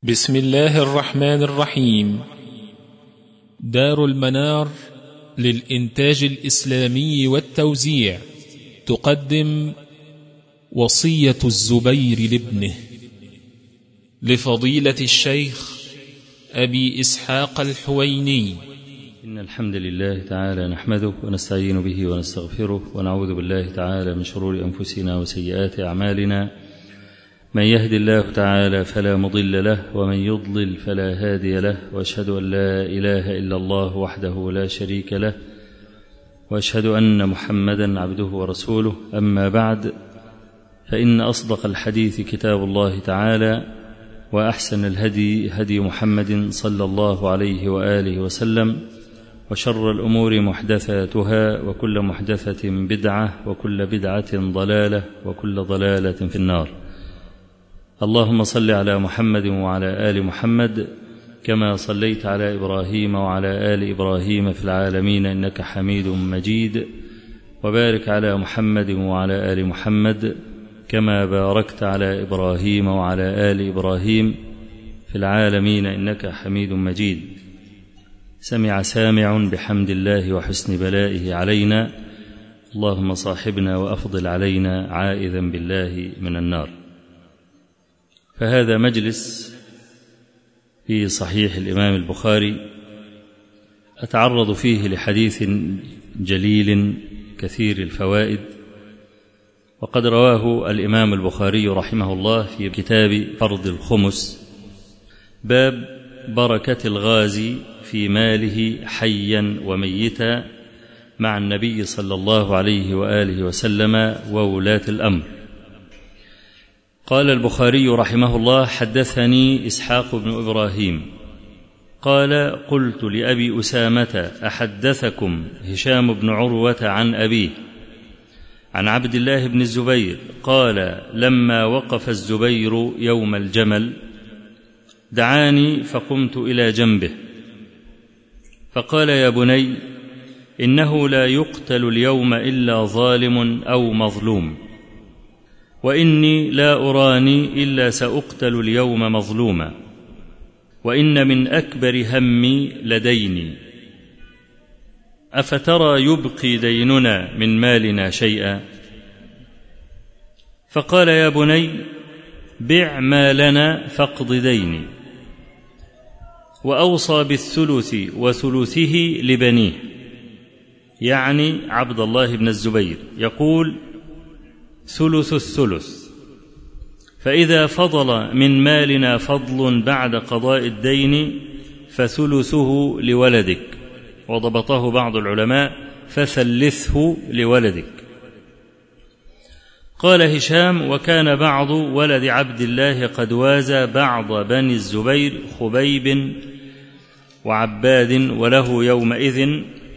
بسم الله الرحمن الرحيم. دار المنار للإنتاج الإسلامي والتوزيع تقدم وصية الزبير لابنه لفضيلة الشيخ أبي إسحاق الحويني. إن الحمد لله تعالى نحمده ونستعين به ونستغفره ونعوذ بالله تعالى من شرور أنفسنا وسيئات أعمالنا. من يهد الله تعالى فلا مضل له ومن يضلل فلا هادي له، وأشهد أن لا إله إلا الله وحده لا شريك له، وأشهد أن محمدا عبده ورسوله. أما بعد، فإن أصدق الحديث كتاب الله تعالى، وأحسن الهدي هدي محمد صلى الله عليه وآله وسلم، وشر الأمور محدثاتها، وكل محدثة بدعة، وكل بدعة ضلالة، وكل ضلالة في النار. اللهم صل على محمد وعلى آل محمد كما صليت على إبراهيم وعلى آل إبراهيم في العالمين إنك حميد مجيد، وبارك على محمد وعلى آل محمد كما باركت على إبراهيم وعلى آل إبراهيم في العالمين إنك حميد مجيد. سمع سامع بحمد الله وحسن بلائه علينا، اللهم صاحبنا وأفضل علينا عائذا بالله من النار. فهذا مجلس في صحيح الإمام البخاري أتعرض فيه لحديث جليل كثير الفوائد، وقد رواه الإمام البخاري رحمه الله في كتاب فرض الخمس، باب بركة الغازي في ماله حيا وميتا مع النبي صلى الله عليه وآله وسلم وولاة الأمر. قال البخاري رحمه الله: حدثني إسحاق بن إبراهيم قال: قلت لأبي أسامة: أحدثكم هشام بن عروة عن أبيه عن عبد الله بن الزبير قال: لما وقف الزبير يوم الجمل دعاني فقمت إلى جنبه فقال: يا بني، إنه لا يقتل اليوم إلا ظالم أو مظلوم، وإني لا أراني إلا سأقتل اليوم مظلوما، وإن من أكبر همي لديني، أفترى يبقي ديننا من مالنا شيئا؟ فقال: يا بني، بع ما لنا فاقض ديني. وأوصى بالثلث وثلثه لبنيه، يعني عبد الله بن الزبير، يقول: ثلث الثلث، فإذا فضل من مالنا فضل بعد قضاء الدين فثلثه لولدك، وضبطه بعض العلماء: فثلثه لولدك. قال هشام: وكان بعض ولد عبد الله قد وازى بعض بني الزبير خبيب وعباد، وله يومئذ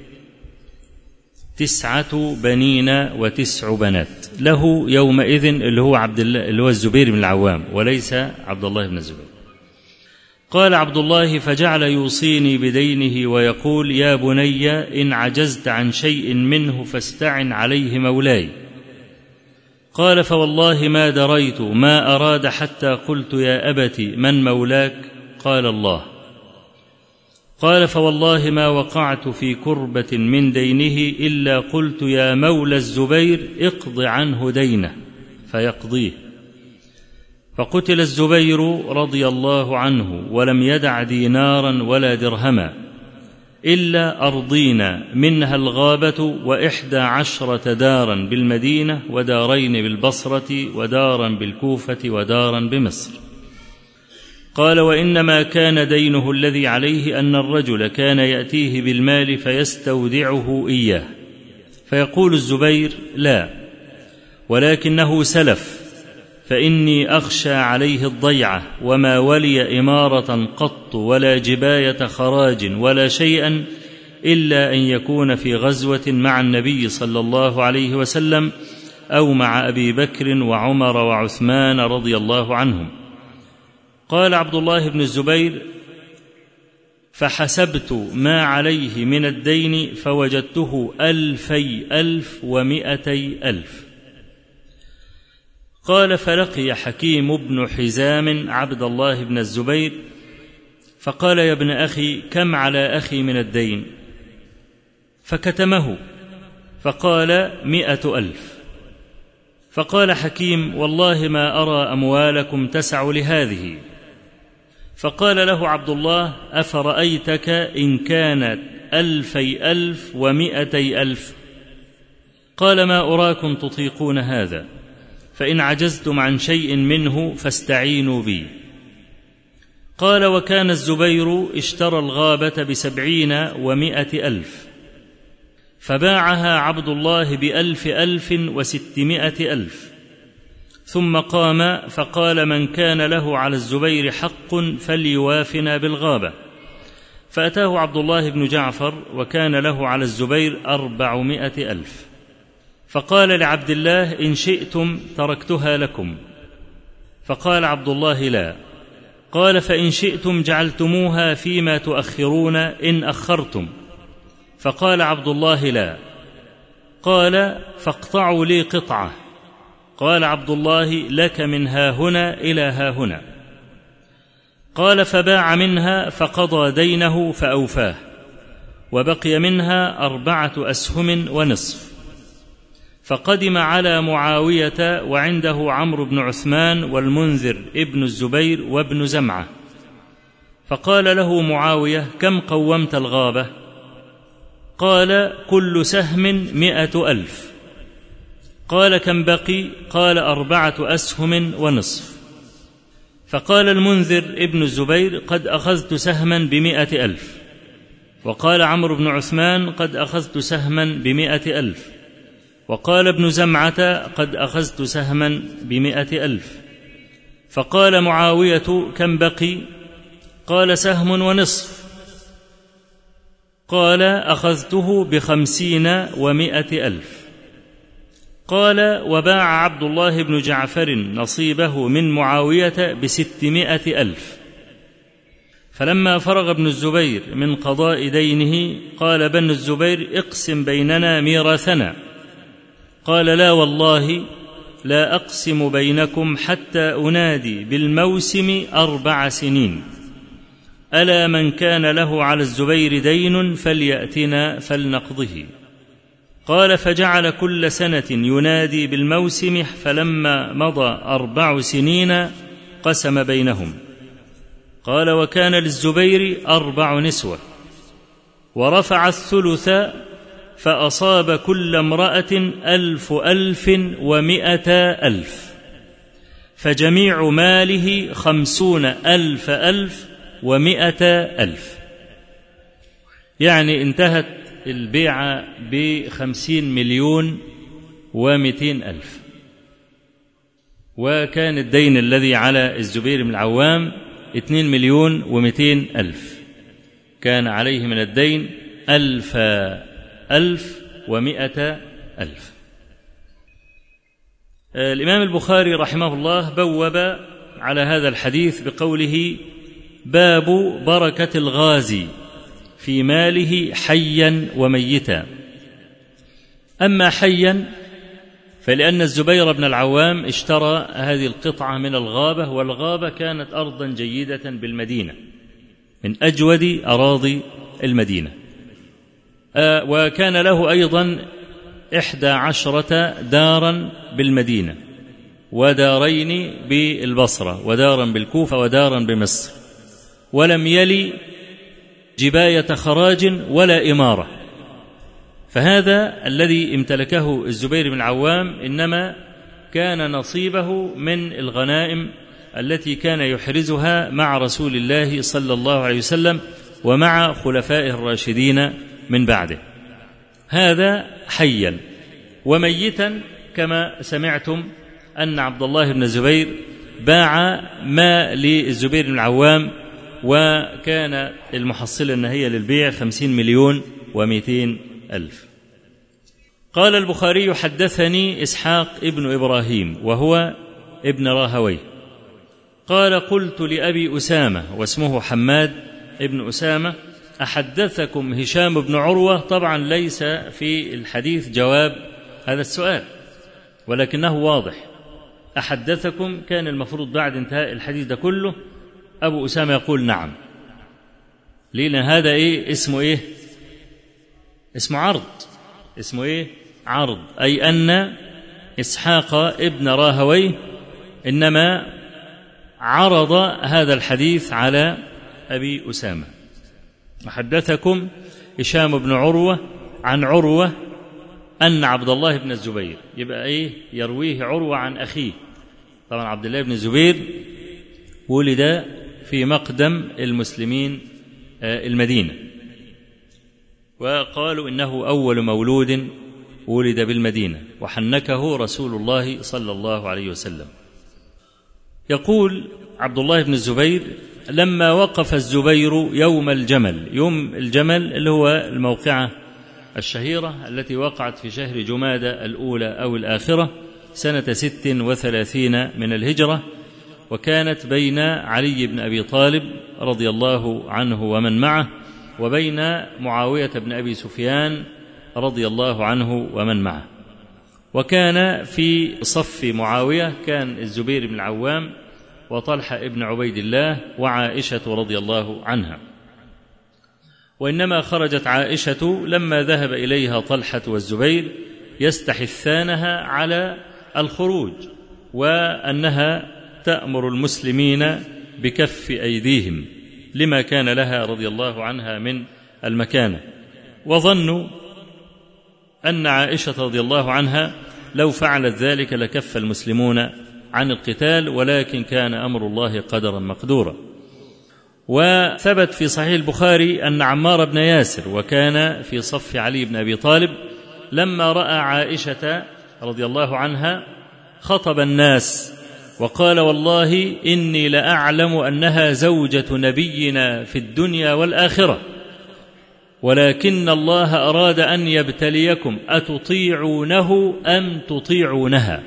9 بنين و9 بنات. له يومئذ اللي هو عبد الله، اللي هو الزبير بن العوام، وليس عبد الله بن الزبير. قال عبد الله: فجعل يوصيني بدينه ويقول: يا بني، إن عجزت عن شيء منه فاستعن عليه مولاي. قال: فوالله ما دريت ما أراد حتى قلت: يا أبت، من مولاك؟ قال: الله. قال: فوالله ما وقعت في كربة من دينه إلا قلت: يا مولى الزبير، اقض عنه دينه، فيقضيه. فقتل الزبير رضي الله عنه، ولم يدع دينارا ولا درهما إلا أرضين منها الغابة، 11 دارا بالمدينة، ودارين بالبصرة، ودارا بالكوفة، ودارا بمصر. قال: وإنما كان دينه الذي عليه أن الرجل كان يأتيه بالمال فيستودعه إياه، فيقول الزبير: لا، ولكنه سلف، فإني أخشى عليه الضيعة، وما ولي إمارة قط ولا جباية خراج ولا شيئا إلا أن يكون في غزوة مع النبي صلى الله عليه وسلم، أو مع أبي بكر وعمر وعثمان رضي الله عنهم. قال عبد الله بن الزبير: فحسبت ما عليه من الدين فوجدته 200,000 و200,000. قال: فلقي حكيم بن حزام عبد الله بن الزبير فقال: يا ابن أخي، كم على أخي من الدين؟ فكتمه فقال: 100,000. فقال حكيم: والله ما أرى أموالكم تسع لهذه. فقال له عبد الله: أفرأيتك إن كانت 2,000 و200,000؟ قال: ما أراكم تطيقون هذا، فإن عجزتم عن شيء منه فاستعينوا بي. قال: وكان الزبير اشترى الغابة ب70 و100,000، فباعها عبد الله ب1,000 و600,000، ثم قام فقال: من كان له على الزبير حق فليوافنا بالغابة. فأتاه عبد الله بن جعفر وكان له على الزبير 400,000، فقال لعبد الله: إن شئتم تركتها لكم. فقال عبد الله: لا. قال: فإن شئتم جعلتموها فيما تؤخرون إن أخرتم. فقال عبد الله: لا. قال: فاقطعوا لي قطعة. قال عبد الله: لك من هاهنا إلى هاهنا. قال: فباع منها فقضى دينه فأوفاه، وبقي منها 4 أسهم ونصف. فقدم على معاوية وعنده عمرو بن عثمان والمنذر ابن الزبير وابن زمعة. فقال له معاوية: كم قومت الغابة؟ قال: كل سهم 100,000. قال: كم بقي؟ قال: 4 أسهم ونصف. فقال المنذر ابن الزبير: قد أخذت سهما ب100,000. وقال عمرو بن عثمان: قد أخذت سهما ب100,000. وقال ابن زمعة: قد أخذت سهما ب100,000. فقال معاوية: كم بقي؟ قال: سهم ونصف. قال: أخذته ب50 و100,000. قال: وباع عبد الله بن جعفر نصيبه من معاوية ب600,000. فلما فرغ ابن الزبير من قضاء دينه قال بن الزبير: اقسم بيننا ميراثنا. قال: لا والله لا أقسم بينكم حتى أنادي بالموسم 4 سنين. ألا من كان له على الزبير دين فليأتنا فلنقضه. قال: فجعل كل سنة ينادي بالموسم، فلما مضى 4 سنين قسم بينهم. قال: وكان للزبير 4 نسوة، ورفع الثلث فأصاب كل امرأة 1,100,000، فجميع ماله 50,000 يعني انتهت البيعة ب50,200,000. وكان الدين الذي على الزبير بن العوام 2,200,000، كان عليه من الدين 1,100,000. الإمام البخاري رحمه الله بوب على هذا الحديث بقوله: باب بركة الغازي في ماله حيا وميتا. أما حيا فلأن الزبير بن العوام اشترى هذه القطعة من الغابة، والغابة كانت أرضا جيدة بالمدينة، من أجود أراضي المدينة، وكان له أيضا 11 دارا بالمدينة، ودارين بالبصرة، ودارا بالكوفة، ودارا بمصر، ولم يلي جباية خراج ولا إمارة. فهذا الذي امتلكه الزبير بن العوام إنما كان نصيبه من الغنائم التي كان يحرزها مع رسول الله صلى الله عليه وسلم ومع خلفائه الراشدين من بعده. هذا حيا. وميتا كما سمعتم أن عبد الله بن الزبير باع ما للزبير بن العوام، وكان المحصلة النهائية للبيع 50,200,000. قال البخاري: حدثني إسحاق ابن إبراهيم وهو ابن راهويه قال: قلت لأبي أسامة واسمه حماد ابن أسامة: أحدثكم هشام بن عروة؟ طبعا ليس في الحديث جواب هذا السؤال، ولكنه واضح. أحدثكم، كان المفروض بعد انتهاء الحديث ده كله أبو أسامة يقول نعم. لأن هذا اسمه اسمه عرض. اسمه عرض، أي أن إسحاق ابن راهويه إنما عرض هذا الحديث على أبي أسامة. وحدثكم هشام بن عروة عن عروة أن عبد الله بن الزبير، يبقى يرويه عروة عن أخيه. طبعا عبد الله بن الزبير ولد في مقدم المسلمين المدينة، وقالوا إنه أول مولود ولد بالمدينة، وحنكه رسول الله صلى الله عليه وسلم. يقول عبد الله بن الزبير: لما وقف الزبير يوم الجمل، يوم الجمل اللي هو الموقعة الشهيرة التي وقعت في شهر جمادى الأولى أو الآخرة سنة 36 من الهجرة، وكانت بين علي بن أبي طالب رضي الله عنه ومن معه وبين معاوية بن أبي سفيان رضي الله عنه ومن معه. وكان في صف معاوية كان الزبير بن العوام وطلحة ابن عبيد الله وعائشة رضي الله عنها. وإنما خرجت عائشة لما ذهب إليها طلحة والزبير يستحثانها على الخروج، وأنها تأمر المسلمين بكف أيديهم لما كان لها رضي الله عنها من المكانة. وظنوا أن عائشة رضي الله عنها لو فعلت ذلك لكف المسلمون عن القتال، ولكن كان أمر الله قدرا مقدورا. وثبت في صحيح البخاري أن عمار بن ياسر وكان في صف علي بن أبي طالب لما رأى عائشة رضي الله عنها خطب الناس وقال: والله إني لأعلم أنها زوجة نبينا في الدنيا والآخرة، ولكن الله أراد أن يبتليكم أتطيعونه أم تطيعونها.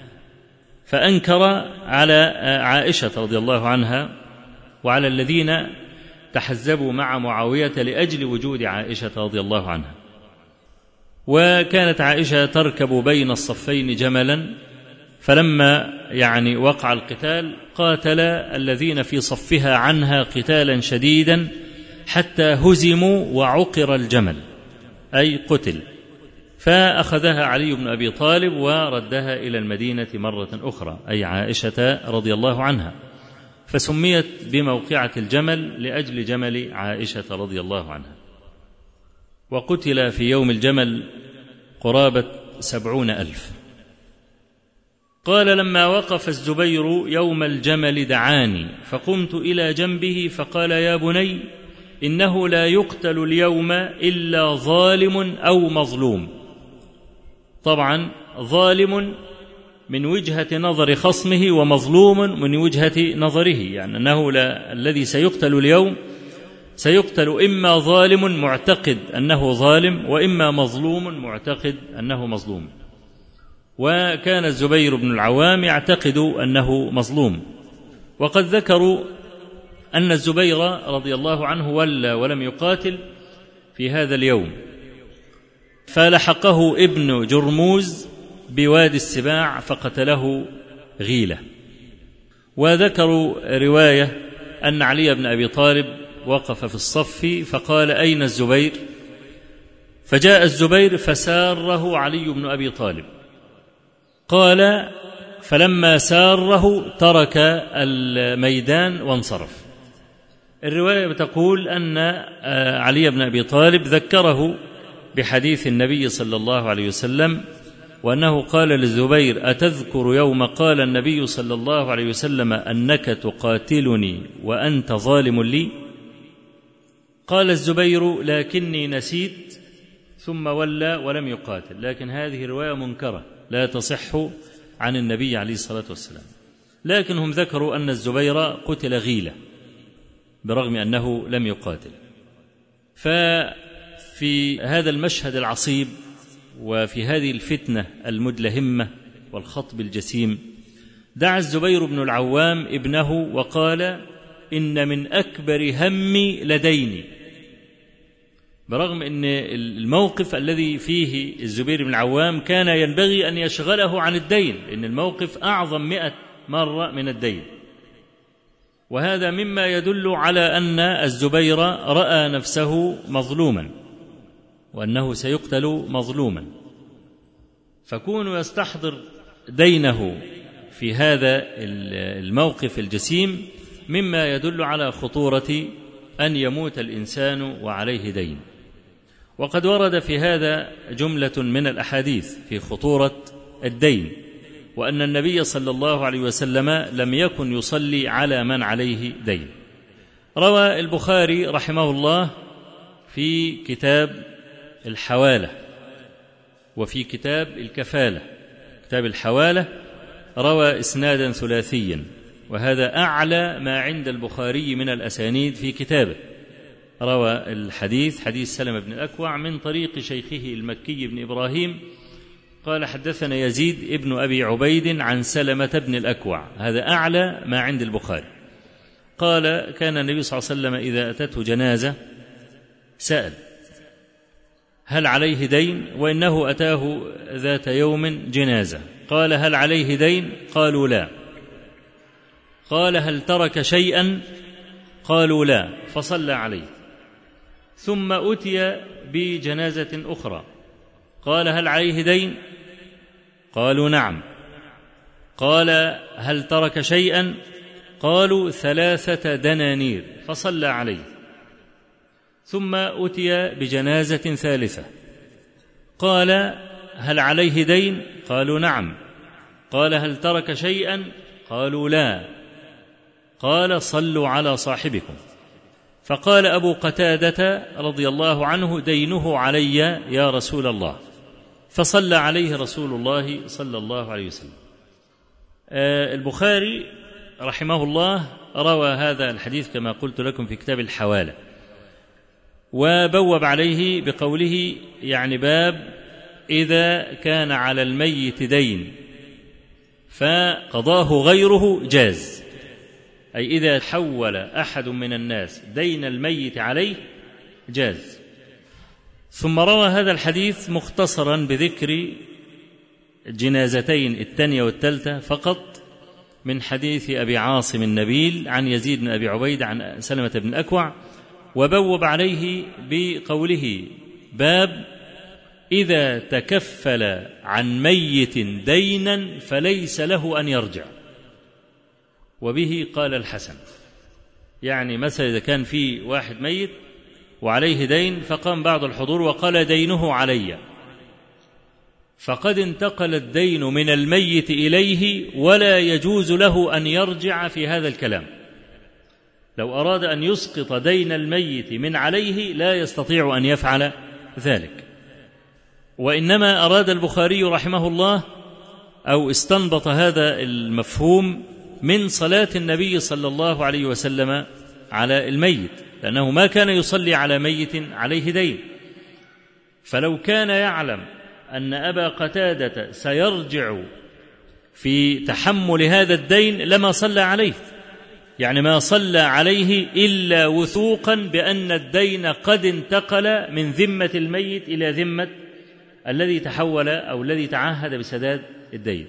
فأنكر على عائشة رضي الله عنها وعلى الذين تحزبوا مع معاوية لأجل وجود عائشة رضي الله عنها. وكانت عائشة تركب بين الصفين جملا، فلما وقع القتال قاتل الذين في صفها عنها قتالا شديدا حتى هزموا وعقر الجمل، أي قتل. فأخذها علي بن أبي طالب وردها إلى المدينة مرة أخرى، أي عائشة رضي الله عنها، فسميت بموقعة الجمل لأجل جمل عائشة رضي الله عنها. وقتل في يوم الجمل قرابة 70,000. قال: لما وقف الزبير يوم الجمل دعاني فقمت إلى جنبه فقال: يا بني، إنه لا يقتل اليوم إلا ظالم أو مظلوم. طبعا ظالم من وجهة نظر خصمه، ومظلوم من وجهة نظره، أنه الذي سيقتل اليوم سيقتل إما ظالم معتقد أنه ظالم، وإما مظلوم معتقد أنه مظلوم. وكان الزبير بن العوام يعتقد أنه مظلوم. وقد ذكروا أن الزبير رضي الله عنه ولى ولم يقاتل في هذا اليوم، فلحقه ابن جرموز بوادي السباع فقتله غيلة. وذكروا رواية أن علي بن أبي طالب وقف في الصف فقال: أين الزبير؟ فجاء الزبير فساره علي بن أبي طالب. قال: فلما ساره ترك الميدان وانصرف. الرواية بتقول أن علي بن أبي طالب ذكره بحديث النبي صلى الله عليه وسلم، وأنه قال للزبير: أتذكر يوم قال النبي صلى الله عليه وسلم أنك تقاتلني وأنت ظالم لي؟ قال الزبير: لكني نسيت، ثم ولى ولم يقاتل. لكن هذه رواية منكرة لا تصح عن النبي عليه الصلاة والسلام. لكنهم ذكروا أن الزبير قتل غيلة برغم أنه لم يقاتل. ففي هذا المشهد العصيب وفي هذه الفتنة المدلهمة والخطب الجسيم دعا الزبير بن العوام ابنه وقال: إن من أكبر همي لديني، برغم أن الموقف الذي فيه الزبير بن العوام كان ينبغي أن يشغله عن الدين، إن الموقف أعظم 100 مرة من الدين. وهذا مما يدل على أن الزبير رأى نفسه مظلوما وأنه سيقتل مظلوما، فكون يستحضر دينه في هذا الموقف الجسيم مما يدل على خطورة أن يموت الإنسان وعليه دين. وقد ورد في هذا جملة من الأحاديث في خطورة الدين، وأن النبي صلى الله عليه وسلم لم يكن يصلي على من عليه دين. روى البخاري رحمه الله في كتاب الحوالة وفي كتاب الكفالة. كتاب الحوالة روى إسنادا ثلاثيا، وهذا أعلى ما عند البخاري من الأسانيد في كتابه. روى الحديث حديث سلمة بن الأكوع من طريق شيخه المكي بن إبراهيم قال حدثنا يزيد ابن أبي عبيد عن سلمة بن الأكوع، هذا أعلى ما عند البخاري. قال كان النبي صلى الله عليه وسلم إذا أتته جنازة سأل هل عليه دين، وإنه أتاه ذات يوم جنازة قال هل عليه دين؟ قالوا لا. قال هل ترك شيئا؟ قالوا لا، فصلى عليه. ثم أتي بجنازة أخرى قال هل عليه دين؟ قالوا نعم. قال هل ترك شيئا؟ قالوا 3 دنانير، فصلى عليه. ثم أتي بجنازة ثالثة قال هل عليه دين؟ قالوا نعم. قال هل ترك شيئا؟ قالوا لا. قال صلوا على صاحبكم. فقال أبو قتادة رضي الله عنه دينه علي يا رسول الله، فصلى عليه رسول الله صلى الله عليه وسلم. البخاري رحمه الله روى هذا الحديث كما قلت لكم في كتاب الحوالة، وبوب عليه بقوله يعني باب إذا كان على الميت دين فقضاه غيره جاز، أي إذا حول أحد من الناس دين الميت عليه جاز. ثم روى هذا الحديث مختصرا بذكر جنازتين الثانية والثالثة فقط من حديث أبي عاصم النبيل عن يزيد بن أبي عبيد عن سلمة بن الأكوع، وبوب عليه بقوله باب إذا تكفل عن ميت دينا فليس له أن يرجع. وبه قال الحسن، يعني مثلا إذا كان في واحد ميت وعليه دين فقام بعض الحضور وقال دينه علي، فقد انتقل الدين من الميت إليه ولا يجوز له أن يرجع في هذا الكلام. لو أراد أن يسقط دين الميت من عليه لا يستطيع أن يفعل ذلك. وإنما أراد البخاري رحمه الله أو استنبط هذا المفهوم من صلاة النبي صلى الله عليه وسلم على الميت، لأنه ما كان يصلي على ميت عليه دين. فلو كان يعلم أن أبا قتادة سيرجع في تحمل هذا الدين لما صلى عليه، يعني ما صلى عليه إلا وثوقا بأن الدين قد انتقل من ذمة الميت إلى ذمة الذي تحول أو الذي تعهد بسداد الدين.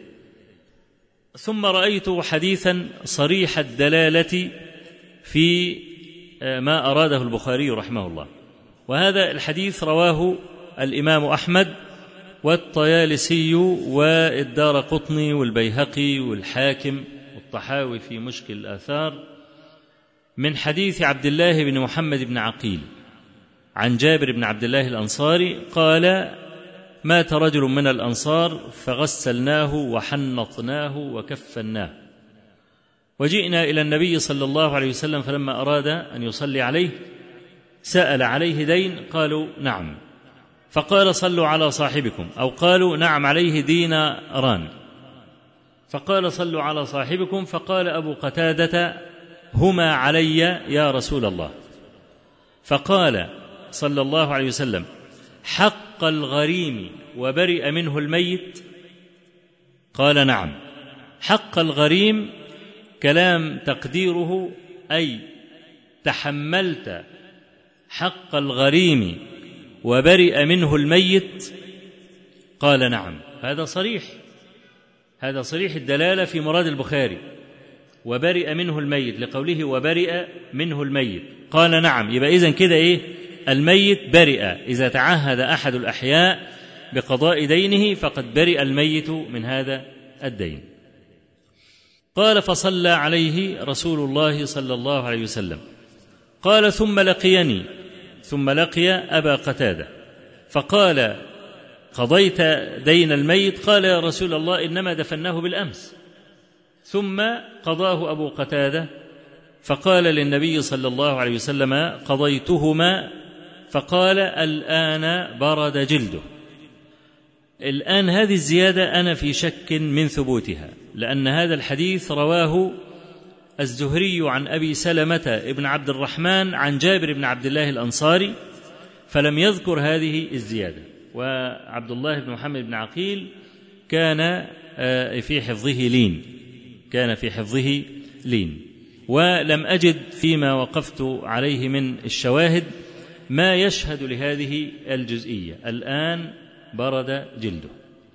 ثم رأيت حديثا صريح الدلالة في ما أراده البخاري رحمه الله، وهذا الحديث رواه الإمام أحمد والطيالسي والدارقطني والبيهقي والحاكم والطحاوي في مشكل الآثار من حديث عبد الله بن محمد بن عقيل عن جابر بن عبد الله الأنصاري قال مات رجل من الأنصار فغسلناه وحنطناه وكفناه، وجئنا إلى النبي صلى الله عليه وسلم فلما أراد أن يصلي عليه سأل عليه دين، قالوا نعم، فقال صلوا على صاحبكم، أو قالوا نعم عليه ديناران، فقال صلوا على صاحبكم، فقال أبو قتادة هما علي يا رسول الله، فقال صلى الله عليه وسلم حق الغريم وبرئ منه الميت؟ قال نعم. حق الغريم كلام تقديره أي تحملت حق الغريم وبرئ منه الميت؟ قال نعم. هذا صريح الدلالة في مراد البخاري، وبرئ منه الميت، لقوله وبرئ منه الميت. قال نعم، يبقى إذن كده إيه؟ الميت برئ، إذا تعهد أحد الأحياء بقضاء دينه فقد برئ الميت من هذا الدين. قال فصلى عليه رسول الله صلى الله عليه وسلم. قال ثم لقي أبا قتادة فقال قضيت دين الميت؟ قال يا رسول الله إنما دفناه بالأمس. ثم قضاه أبو قتادة فقال للنبي صلى الله عليه وسلم قضيتهما، فقال الآن برد جلده. الآن هذه الزيادة أنا في شك من ثبوتها، لأن هذا الحديث رواه الزهري عن أبي سلمة ابن عبد الرحمن عن جابر بن عبد الله الأنصاري، فلم يذكر هذه الزيادة. وعبد الله بن محمد بن عقيل كان في حفظه لين، ولم أجد فيما وقفت عليه من الشواهد ما يشهد لهذه الجزئية، الآن برد جلده.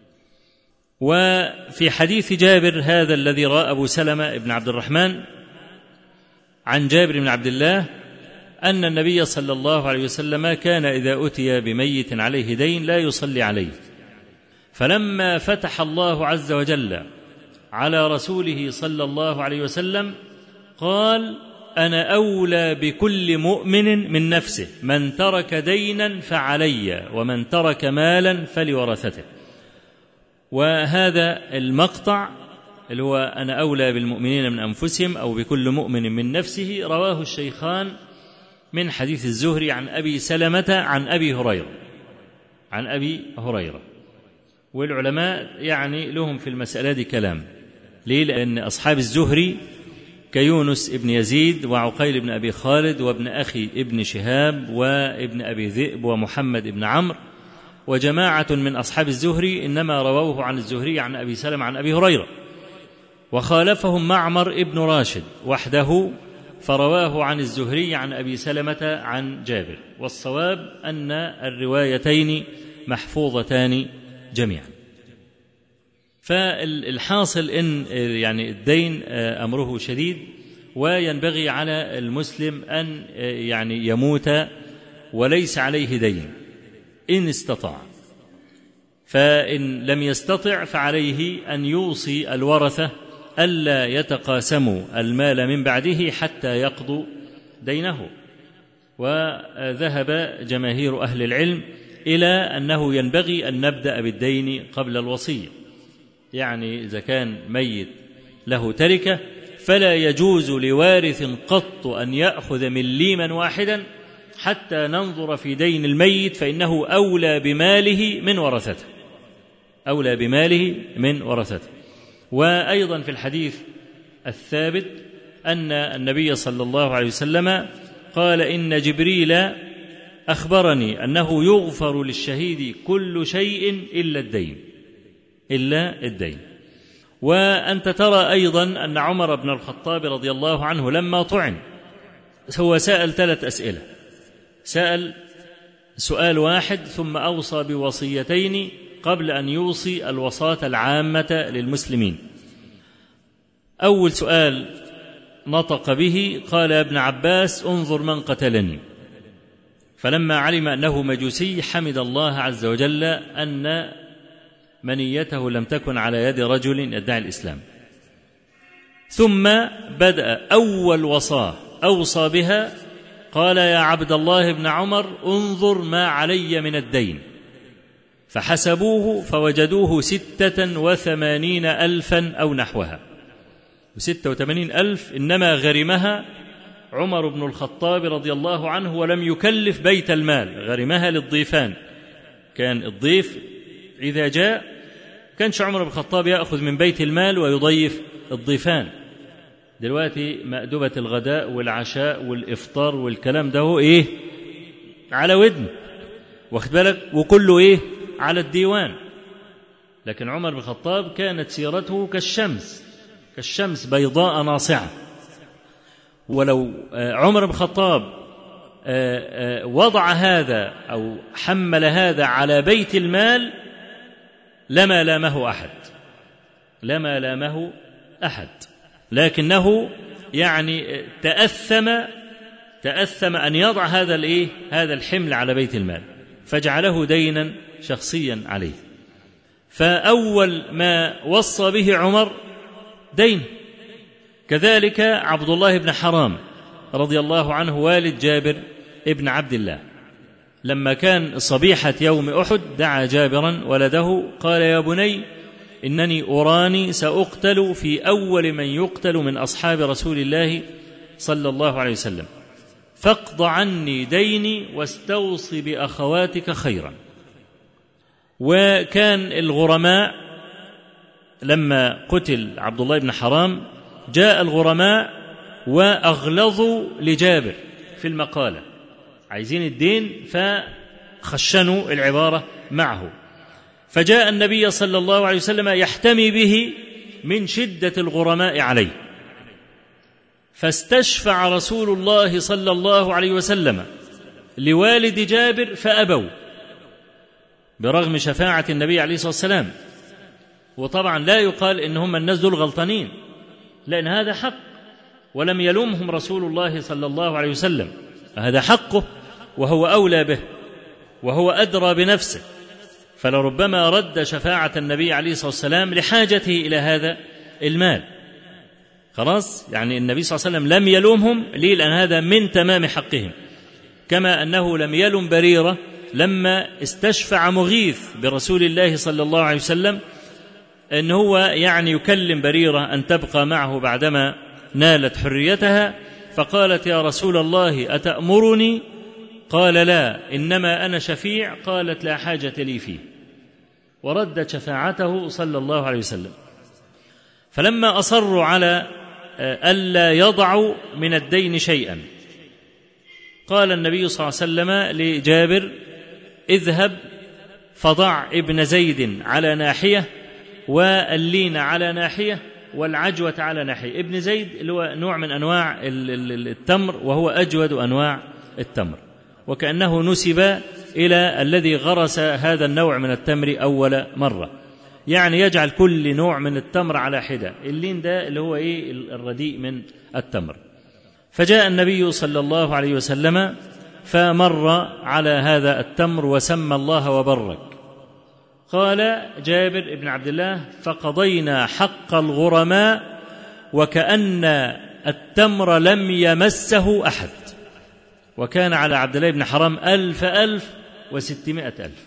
وفي حديث جابر هذا الذي رأى أبو سلمة بن عبد الرحمن عن جابر بن عبد الله أن النبي صلى الله عليه وسلم كان إذا أتي بميت عليه دين لا يصلي عليه، فلما فتح الله عز وجل على رسوله صلى الله عليه وسلم قال أنا أولى بكل مؤمن من نفسه، من ترك دينا فعلي ومن ترك مالا فلورثته. وهذا المقطع اللي هو أنا أولى بالمؤمنين من أنفسهم أو بكل مؤمن من نفسه رواه الشيخان من حديث الزهري عن أبي سلمة عن أبي هريرة. والعلماء يعني لهم في المسألة دي كلام. ليه؟ لأن أصحاب الزهري كيونس ابن يزيد وعقيل بن أبي خالد وابن أخي ابن شهاب وابن أبي ذئب ومحمد ابن عمرو وجماعة من أصحاب الزهري إنما رووه عن الزهري عن أبي سلمة عن أبي هريرة، وخالفهم معمر ابن راشد وحده فرواه عن الزهري عن أبي سلمة عن جابر. والصواب أن الروايتين محفوظتان جميعا. فالحاصل إن يعني الدين أمره شديد، وينبغي على المسلم أن يعني يموت وليس عليه دين إن استطاع، فإن لم يستطع فعليه أن يوصي الورثة ألا يتقاسموا المال من بعده حتى يقضوا دينه. وذهب جماهير أهل العلم إلى أنه ينبغي أن نبدأ بالدين قبل الوصية، يعني إذا كان ميت له تركة فلا يجوز لوارث قط أن يأخذ مليما واحدا حتى ننظر في دين الميت، فإنه أولى بماله من ورثته. وأيضا في الحديث الثابت أن النبي صلى الله عليه وسلم قال إن جبريل أخبرني أنه يغفر للشهيد كل شيء إلا الدين. وأنت ترى أيضا أن عمر بن الخطاب رضي الله عنه لما طعن هو سأل 3 أسئلة، سأل سؤال واحد ثم أوصى بوصيتين قبل أن يوصي الوصاة العامة للمسلمين. أول سؤال نطق به قال يا ابن عباس انظر من قتلني، فلما علم أنه مجوسي حمد الله عز وجل أن منيته لم تكن على يد رجل يدعي الإسلام. ثم بدأ أول وصاة أوصى بها قال يا عبد الله بن عمر انظر ما علي من الدين، فحسبوه فوجدوه 86,000 أو نحوها، 86,000 إنما غرمها عمر بن الخطاب رضي الله عنه ولم يكلف بيت المال، غرمها للضيفان. كان الضيف إذا جاء كانش عمر بن الخطاب يأخذ من بيت المال ويضيف الضيفان. دلوقتي مأدبة الغداء والعشاء والإفطار والكلام ده هو إيه على ودن، واخد بالك، وكله إيه على الديوان. لكن عمر بن الخطاب كانت سيرته كالشمس بيضاء ناصعة. ولو عمر بن الخطاب وضع هذا أو حمل هذا على بيت المال لما لامه أحد، لكنه يعني تأثم أن يضع هذا الحمل على بيت المال، فجعله دينا شخصيا عليه. فأول ما وصى به عمر دين. كذلك عبد الله بن حرام رضي الله عنه والد جابر ابن عبد الله، لما كان صبيحة يوم أحد دعا جابرا ولده قال: يا بني إنني أراني سأقتل في أول من يقتل من أصحاب رسول الله صلى الله عليه وسلم، فاقض عني ديني واستوص بأخواتك خيرا. وكان الغرماء لما قتل عبد الله بن حرام جاء الغرماء وأغلظوا لجابر في المقالة، عايزين الدين فخشنوا العبارة معه، فجاء النبي صلى الله عليه وسلم يحتمي به من شدة الغرماء عليه، فاستشفع رسول الله صلى الله عليه وسلم لوالد جابر فأبوا برغم شفاعة النبي عليه الصلاة والسلام. وطبعا لا يقال إن هم الناس دول غلطانين، لأن هذا حق ولم يلومهم رسول الله صلى الله عليه وسلم، هذا حقه وهو أولى به وهو أدرى بنفسه، فلربما رد شفاعة النبي عليه الصلاة والسلام لحاجته إلى هذا المال. خلاص، يعني النبي صلى الله عليه وسلم لم يلومهم ليه؟ لأن هذا من تمام حقهم، كما أنه لم يلم بريرة لما استشفع مغيث برسول الله صلى الله عليه وسلم أن هو يعني يكلم بريرة أن تبقى معه بعدما نالت حريتها، فقالت: يا رسول الله أتأمرني؟ قال: لا، إنما أنا شفيع. قالت: لا حاجة لي فيه، وردت شفاعته صلى الله عليه وسلم. فلما أصروا على ألا يضعوا من الدين شيئا قال النبي صلى الله عليه وسلم لجابر: اذهب فضع ابن زيد على ناحية واللين على ناحية والعجوة على ناحية. ابن زيد اللي هو نوع من أنواع التمر، وهو أجود أنواع التمر، وكأنه نسب إلى الذي غرس هذا النوع من التمر أول مرة، يعني يجعل كل نوع من التمر على حدة. اللين ده اللي هو الرديء من التمر. فجاء النبي صلى الله عليه وسلم فمر على هذا التمر وسمى الله وبرك. قال جابر بن عبد الله: فقضينا حق الغرماء وكأن التمر لم يمسه أحد. وكان على عبد الله بن حرام 1600,000،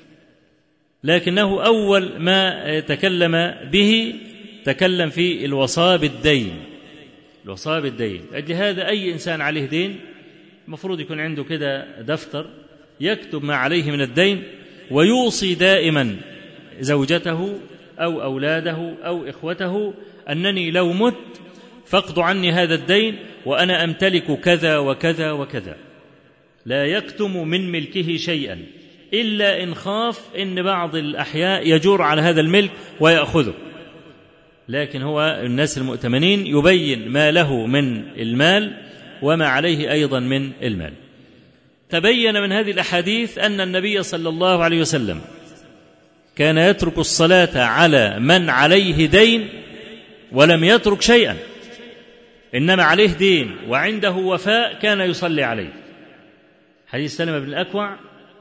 لكنه أول ما تكلم به تكلم في الوصاة بالدين. الوصاة بالدين، أجل هذا أي إنسان عليه دين المفروض يكون عنده كده دفتر يكتب ما عليه من الدين، ويوصي دائما زوجته أو أولاده أو إخوته أنني لو مت فاقضوا عني هذا الدين وأنا أمتلك كذا وكذا وكذا. لا يكتم من ملكه شيئا إلا إن خاف إن بعض الأحياء يجور على هذا الملك ويأخذه، لكن هو الناس المؤتمنين يبين ما له من المال وما عليه أيضا من المال. تبين من هذه الأحاديث أن النبي صلى الله عليه وسلم كان يترك الصلاة على من عليه دين ولم يترك شيئا، إنما عليه دين وعنده وفاء كان يصلي عليه. حديث سلمة بن الأكوع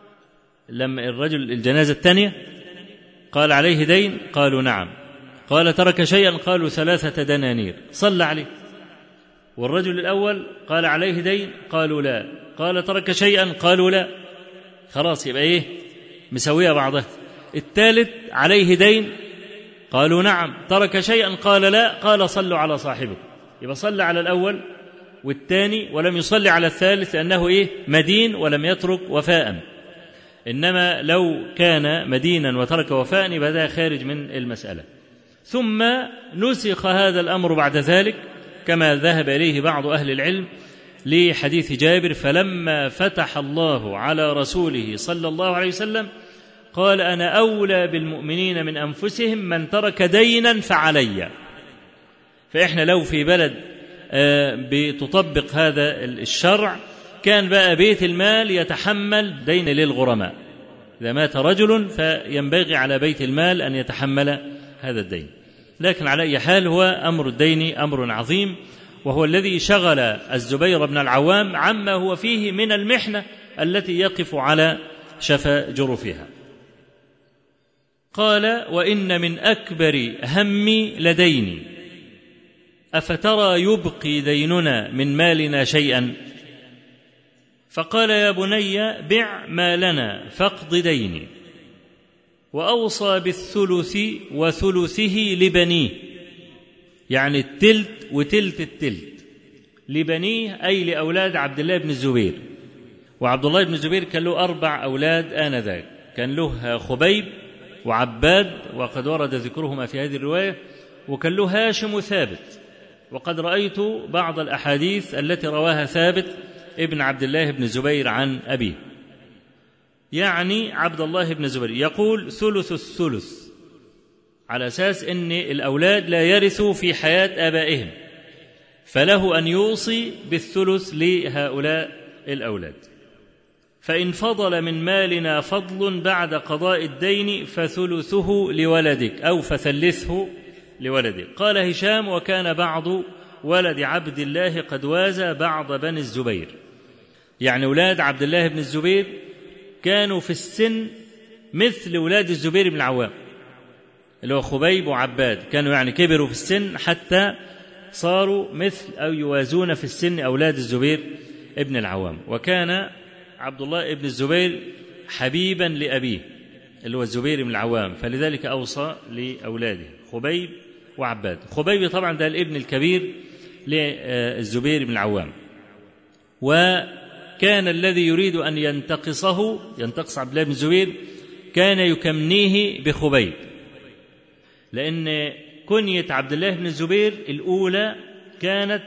لما الرجل الجنازة الثانية قال: عليه دين؟ قالوا: نعم. قال: ترك شيئا؟ قالوا: 3 دنانير. صلى عليه. والرجل الأول قال: عليه دين؟ قالوا: لا. قال: ترك شيئا؟ قالوا: لا. خلاص، يبقى مسوية بعضها. الثالث: عليه دين؟ قالوا: نعم. ترك شيئا؟ قال: لا. قال: صلوا على صاحبه. يبقى صلى على الأول والثاني ولم يصلي على الثالث، لأنه مدين ولم يترك وفاء. إنما لو كان مدينا وترك وفاء يبقى ده خارج من المسألة. ثم نسخ هذا الأمر بعد ذلك كما ذهب إليه بعض أهل العلم لحديث جابر: فلما فتح الله على رسوله صلى الله عليه وسلم قال: أنا أولى بالمؤمنين من أنفسهم، من ترك دينا فعلي. فإحنا لو في بلد بتطبق هذا الشرع كان بقى بيت المال يتحمل دين للغرماء. إذا مات رجل فينبغي على بيت المال أن يتحمل هذا الدين. لكن على أي حال هو أمر الدين أمر عظيم، وهو الذي شغل الزبير بن العوام عما هو فيه من المحنة التي يقف على شفا جرفها. قال: وإن من أكبر همي لديني، أفترى يبقي ديننا من مالنا شيئا؟ فقال: يا بني بع مالنا فاقض ديني. وأوصى بالثلث وثلثه لبنيه، يعني التلت وتلت التلت لبنيه، أي لأولاد عبد الله بن الزبير. وعبد الله بن الزبير كان له 4 أولاد آنذاك، كان له خبيب وعباد، وقد ورد ذكرهما في هذه الرواية، وكان له هاشم وثابت. وقد رأيت بعض الأحاديث التي رواها ثابت ابن عبد الله بن الزبير عن أبيه، يعني عبد الله بن الزبير يقول ثلث الثلث، على أساس أن الأولاد لا يرثوا في حياة آبائهم، فله أن يوصي بالثلث لهؤلاء الأولاد. فإن فضل من مالنا فضل بعد قضاء الدين فثلثه لولدك، أو فثلثه لولدك. قال هشام: وكان بعض ولد عبد الله قد وازى بعض بني الزبير، يعني أولاد عبد الله بن الزبير كانوا في السن مثل أولاد الزبير بن العوام، اللي هو خبيب وعباد، كانوا يعني كبروا في السن حتى صاروا مثل أو يوازون في السن أولاد الزبير ابن العوام. وكان عبد الله ابن الزبير حبيبا لأبيه اللي هو الزبير بن العوام، فلذلك أوصى لأولاده خبيب وعباد. خبيب طبعا ده الابن الكبير للزبير بن العوام، وكان الذي يريد أن ينتقص عبد الله بن الزبير كان يكنيه بخبيب، لأن كنية عبد الله بن الزبير الأولى كانت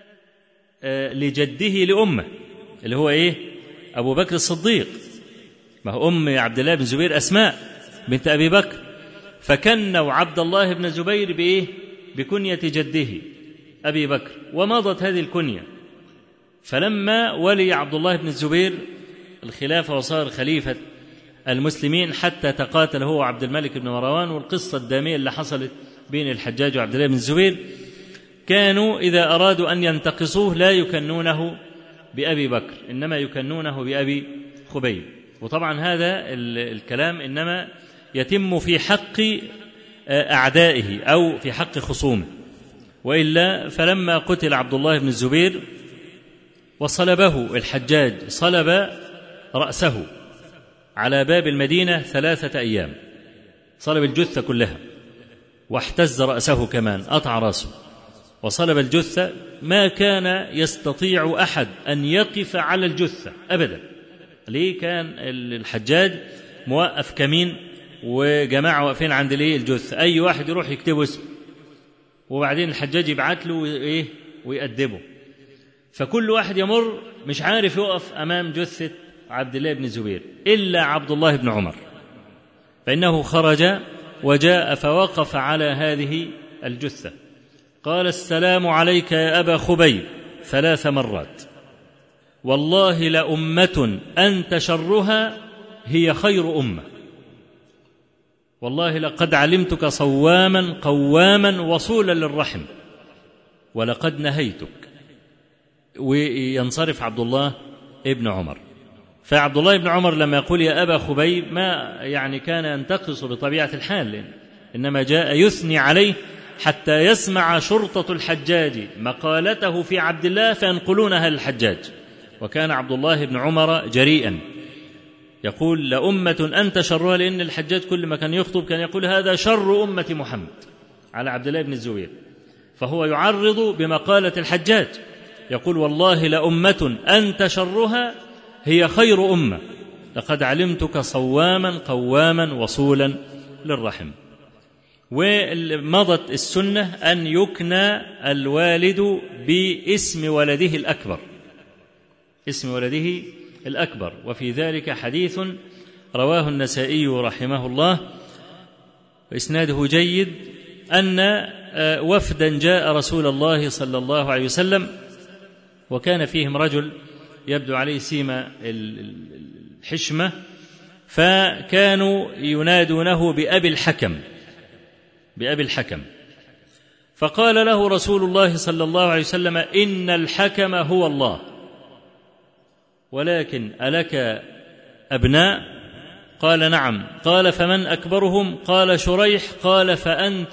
لجده لأمه اللي هو إيه؟ أبو بكر الصديق. ما هو أم عبد الله بن الزبير أسماء بنت أبي بكر، فكنوا عبد الله بن الزبير بإيه؟ بكنية جده أبي بكر، ومضت هذه الكنية. فلما ولي عبد الله بن الزبير الخلافة وصار خليفة المسلمين حتى تقاتل هو عبد الملك بن مروان، والقصة الدامية اللي حصلت بين الحجاج وعبد الله بن الزبير، كانوا إذا أرادوا أن ينتقصوه لا يكنونه بأبي بكر، إنما يكنونه بأبي خبيب. وطبعا هذا الكلام إنما يتم في حق أعدائه أو في حق خصومه، وإلا فلما قتل عبد الله بن الزبير وصلبه الحجاج، صلب رأسه على باب المدينة 3 أيام، صلب الجثة كلها واحتز رأسه كمان، قطع رأسه وصلب الجثة. ما كان يستطيع أحد أن يقف على الجثة أبدا. ليه؟ كان الحجاج موقف كمين وجماعة واقفين عند الجثة، أي واحد يروح يكتبه اسمه، وبعدين الحجاج يبعت له إيه ويأدبه. فكل واحد يمر مش عارف يقف أمام جثة عبد الله بن الزبير إلا عبد الله بن عمر، فإنه خرج وجاء فوقف على هذه الجثة، قال: السلام عليك يا أبا خبيب 3 مرات، والله لأمة أنت شرها هي خير أمة، والله لقد علمتك صواما قواما وصولا للرحم، ولقد نهيتك. وينصرف عبد الله ابن عمر. فعبد الله بن عمر لما يقول يا أبا خبيب ما يعني كان ينتقص بطبيعة الحال، إنما جاء يثني عليه حتى يسمع شرطة الحجاج مقالته في عبد الله فينقلونها للحجاج. وكان عبد الله بن عمر جريئا يقول لأمة أنت شرها، لأن الحجاج كل ما كان يخطب كان يقول هذا شر أمة محمد على عبد الله بن الزبير، فهو يعرض بمقالة الحجاج يقول والله لأمة أنت شرها هي خير أمة، لقد علمتك صواما قواما وصولا للرحم. ومضت السنة أن يكنى الوالد باسم ولده الأكبر، اسم ولده الأكبر. وفي ذلك حديث رواه النسائي رحمه الله وإسناده جيد، أن وفدا جاء رسول الله صلى الله عليه وسلم وكان فيهم رجل يبدو عليه سيما الحشمة، فكانوا ينادونه بأبي الحكم. فقال له رسول الله صلى الله عليه وسلم: إن الحكم هو الله، ولكن ألك أبناء؟ قال: نعم. قال: فمن أكبرهم؟ قال: شريح. قال: فأنت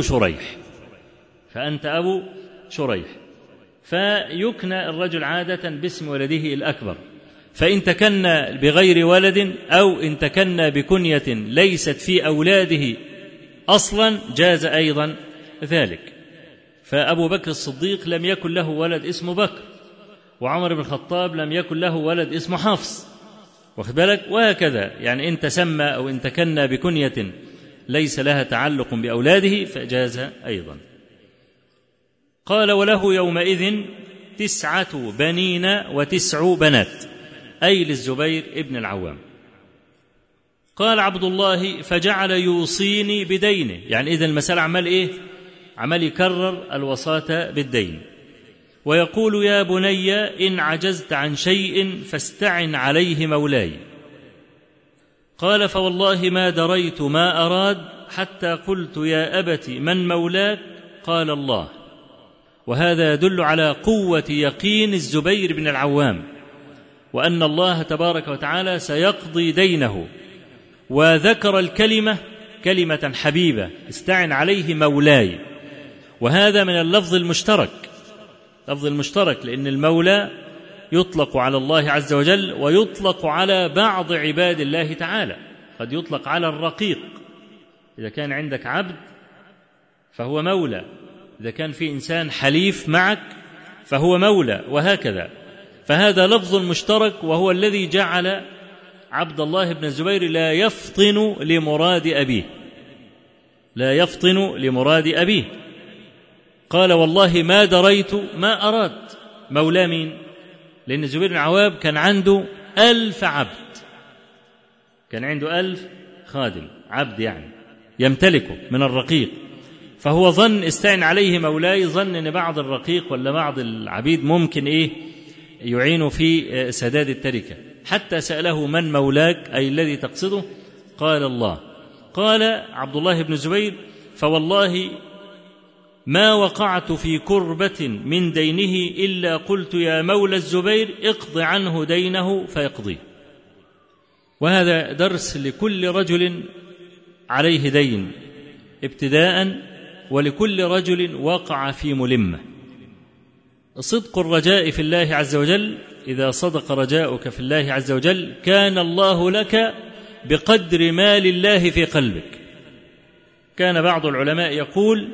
أبو شريح. فيكنى الرجل عادة باسم ولده الأكبر، فإن تكنى بغير ولد أو إن تكنى بكنية ليست في أولاده أصلا جاز أيضا ذلك. فأبو بكر الصديق لم يكن له ولد اسمه بكر، وعمر بن الخطاب لم يكن له ولد اسمه حفص، واخد بالك؟ وهكذا، يعني إن تسمى أو إن تكنى بكنية ليس لها تعلق بأولاده فجاز أيضا. قال: وله يومئذ 9 بنين و9 بنات، أي للزبير ابن العوام. قال عبد الله: فجعل يوصيني بدينه، يعني إذن المسألة عمال إيه؟ عمال يكرر الوصاة بالدين، ويقول: يا بني إن عجزت عن شيء فاستعن عليه مولاي. قال: فوالله ما دريت ما أراد حتى قلت: يا أبت من مولاك؟ قال: الله. وهذا يدل على قوة يقين الزبير بن العوام، وأن الله تبارك وتعالى سيقضي دينه، وذكر الكلمة كلمة حبيبة: استعن عليه مولاي. وهذا من اللفظ المشترك، لأن المولى يطلق على الله عز وجل ويطلق على بعض عباد الله تعالى، قد يطلق على الرقيق، إذا كان عندك عبد فهو مولى، إذا كان في إنسان حليف معك فهو مولى، وهكذا. فهذا لفظ مشترك، وهو الذي جعل عبد الله بن الزبير لا يفطن لمراد أبيه. قال: والله ما دريت ما أراد. مولى مين؟ لأن الزبير بن العوام كان عنده 1000 عبد، كان عنده 1000 خادم، عبد يعني يمتلكه من الرقيق، فهو ظن استعن عليه مولاي، ظن أن بعض الرقيق ولا بعض العبيد ممكن يعين في سداد التركة، حتى سأله: من مولاك؟ أي الذي تقصده؟ قال: الله. قال عبد الله بن الزبير: فوالله ما وقعت في كربة من دينه إلا قلت: يا مولى الزبير اقض عنه دينه فيقضيه. وهذا درس لكل رجل عليه دين ابتداء، ولكل رجل وقع في ملمة. صدق الرجاء في الله عز وجل، إذا صدق رجاؤك في الله عز وجل كان الله لك بقدر ما لله في قلبك. كان بعض العلماء يقول: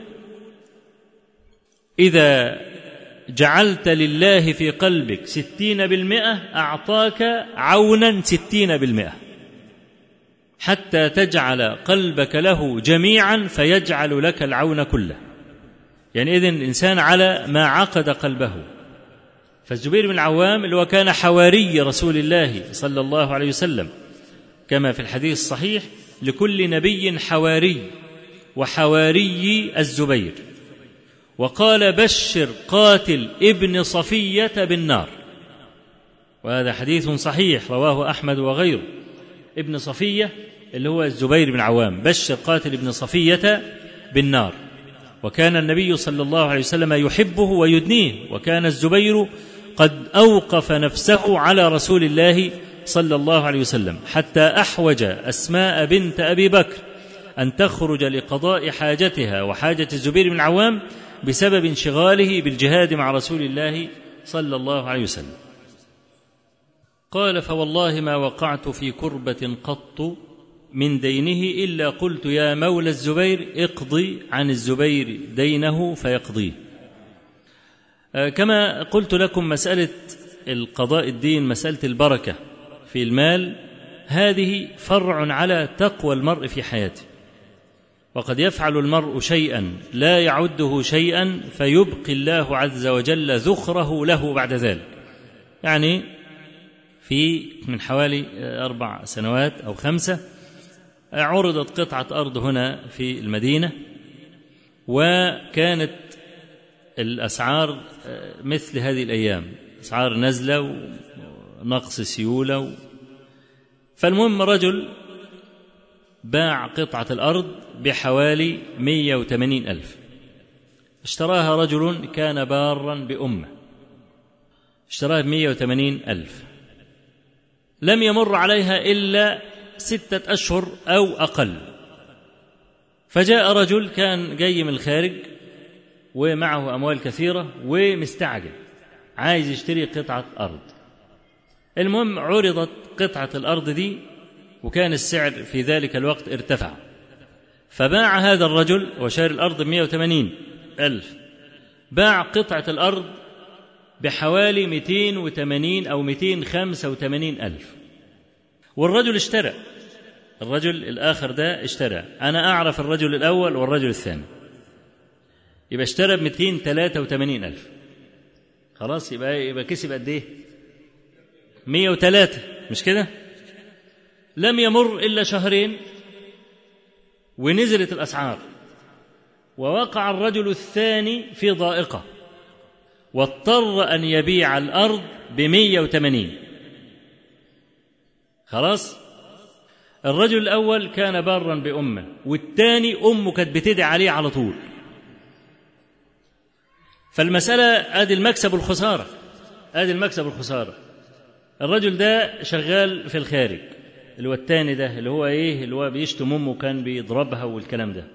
إذا جعلت لله في قلبك 60% أعطاك عونا 60%، حتى تجعل قلبك له جميعا فيجعل لك العون كله. يعني إذن الإنسان على ما عقد قلبه. فالزبير بن العوام اللي هو كان حواري رسول الله صلى الله عليه وسلم، كما في الحديث الصحيح: لكل نبي حواري، وحواري الزبير. وقال: بشر قاتل ابن صفية بالنار. وهذا حديث صحيح رواه أحمد وغيره. ابن صفية اللي هو الزبير بن العوام، بشر قاتل ابن صفية بالنار. وكان النبي صلى الله عليه وسلم يحبه ويدنيه، وكان الزبير قد أوقف نفسه على رسول الله صلى الله عليه وسلم، حتى أحوج أسماء بنت أبي بكر أن تخرج لقضاء حاجتها وحاجة الزبير بن العوام بسبب انشغاله بالجهاد مع رسول الله صلى الله عليه وسلم. قال: فوالله ما وقعت في كربة قط من دينه إلا قلت: يا مولى الزبير اقضي عن الزبير دينه فيقضيه. كما قلت لكم، مسألة القضاء الدين، مسألة البركة في المال، هذه فرع على تقوى المرء في حياته. وقد يفعل المرء شيئا لا يعده شيئا فيبقي الله عز وجل ذخره له بعد ذلك. يعني من حوالي 4 سنوات أو 5 عرضت قطعة أرض هنا في المدينة، وكانت الأسعار مثل هذه الأيام، أسعار نزلة ونقص سيولة. فالمهم رجل باع قطعة الأرض بحوالي 180,000، اشتراها رجل كان بارا بأمه، اشتراها ب180,000. لم يمر عليها إلا 6 أشهر أو أقل، فجاء رجل كان جاي من الخارج ومعه أموال كثيرة ومستعجل عايز يشتري قطعة أرض. المهم عرضت قطعة الأرض دي، وكان السعر في ذلك الوقت ارتفع، فباع هذا الرجل وشاري الأرض ب180,000، باع قطعة الأرض بحوالي 280 أو 285,000، والرجل اشترى. الرجل الآخر ده اشترى، أنا أعرف الرجل الأول والرجل الثاني، يبقى اشترى ب283,000. خلاص يبقى كسب قد ايه؟ 103، مش كده؟ لم يمر إلا شهرين ونزلت الأسعار، ووقع الرجل الثاني في ضائقة واضطر أن يبيع الأرض ب180. خلاص الرجل الأول كان بارا بأمه، والثاني أمه كانت بتدعي عليه على طول. فالمسألة آدي المكسب والخسارة، آدي المكسب والخسارة. الرجل ده شغال في الخارج، اللي هو الثاني ده اللي هو ايه، اللي هو بيشتم امه وكان بيضربها والكلام ده.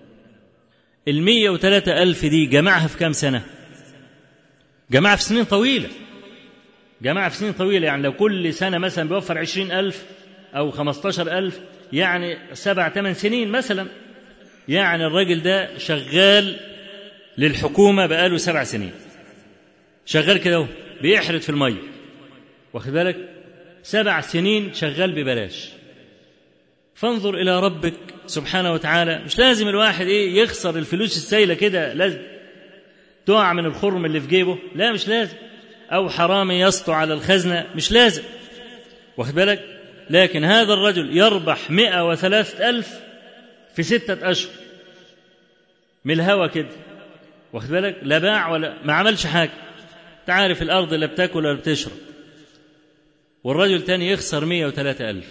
103,000 دي جمعها في كام سنة؟ جمعها في سنين طويلة، جمعها في سنين طويلة. يعني لو كل سنة مثلا بيوفر 20,000 أو 15,000، يعني 7-8 سنين مثلا. يعني الراجل ده شغال للحكومة بقاله 7 سنين، شغال كده بيحرد في المية، واخد بالك، 7 سنين شغال ببلاش. فانظر إلى ربك سبحانه وتعالى. مش لازم الواحد يخسر الفلوس السايلة كده، لازم تقع من الخرم اللي في جيبه، لا مش لازم، أو حرامي يسطو على الخزنة، مش لازم، واخد بالك. لكن هذا الرجل يربح 103,000 في 6 أشهر من الهوى كده، واخد بالك، لا باع ولا ما عملش حاجة. تعرف الأرض لا بتاكل ولا بتشرب، والرجل تاني يخسر 103,000.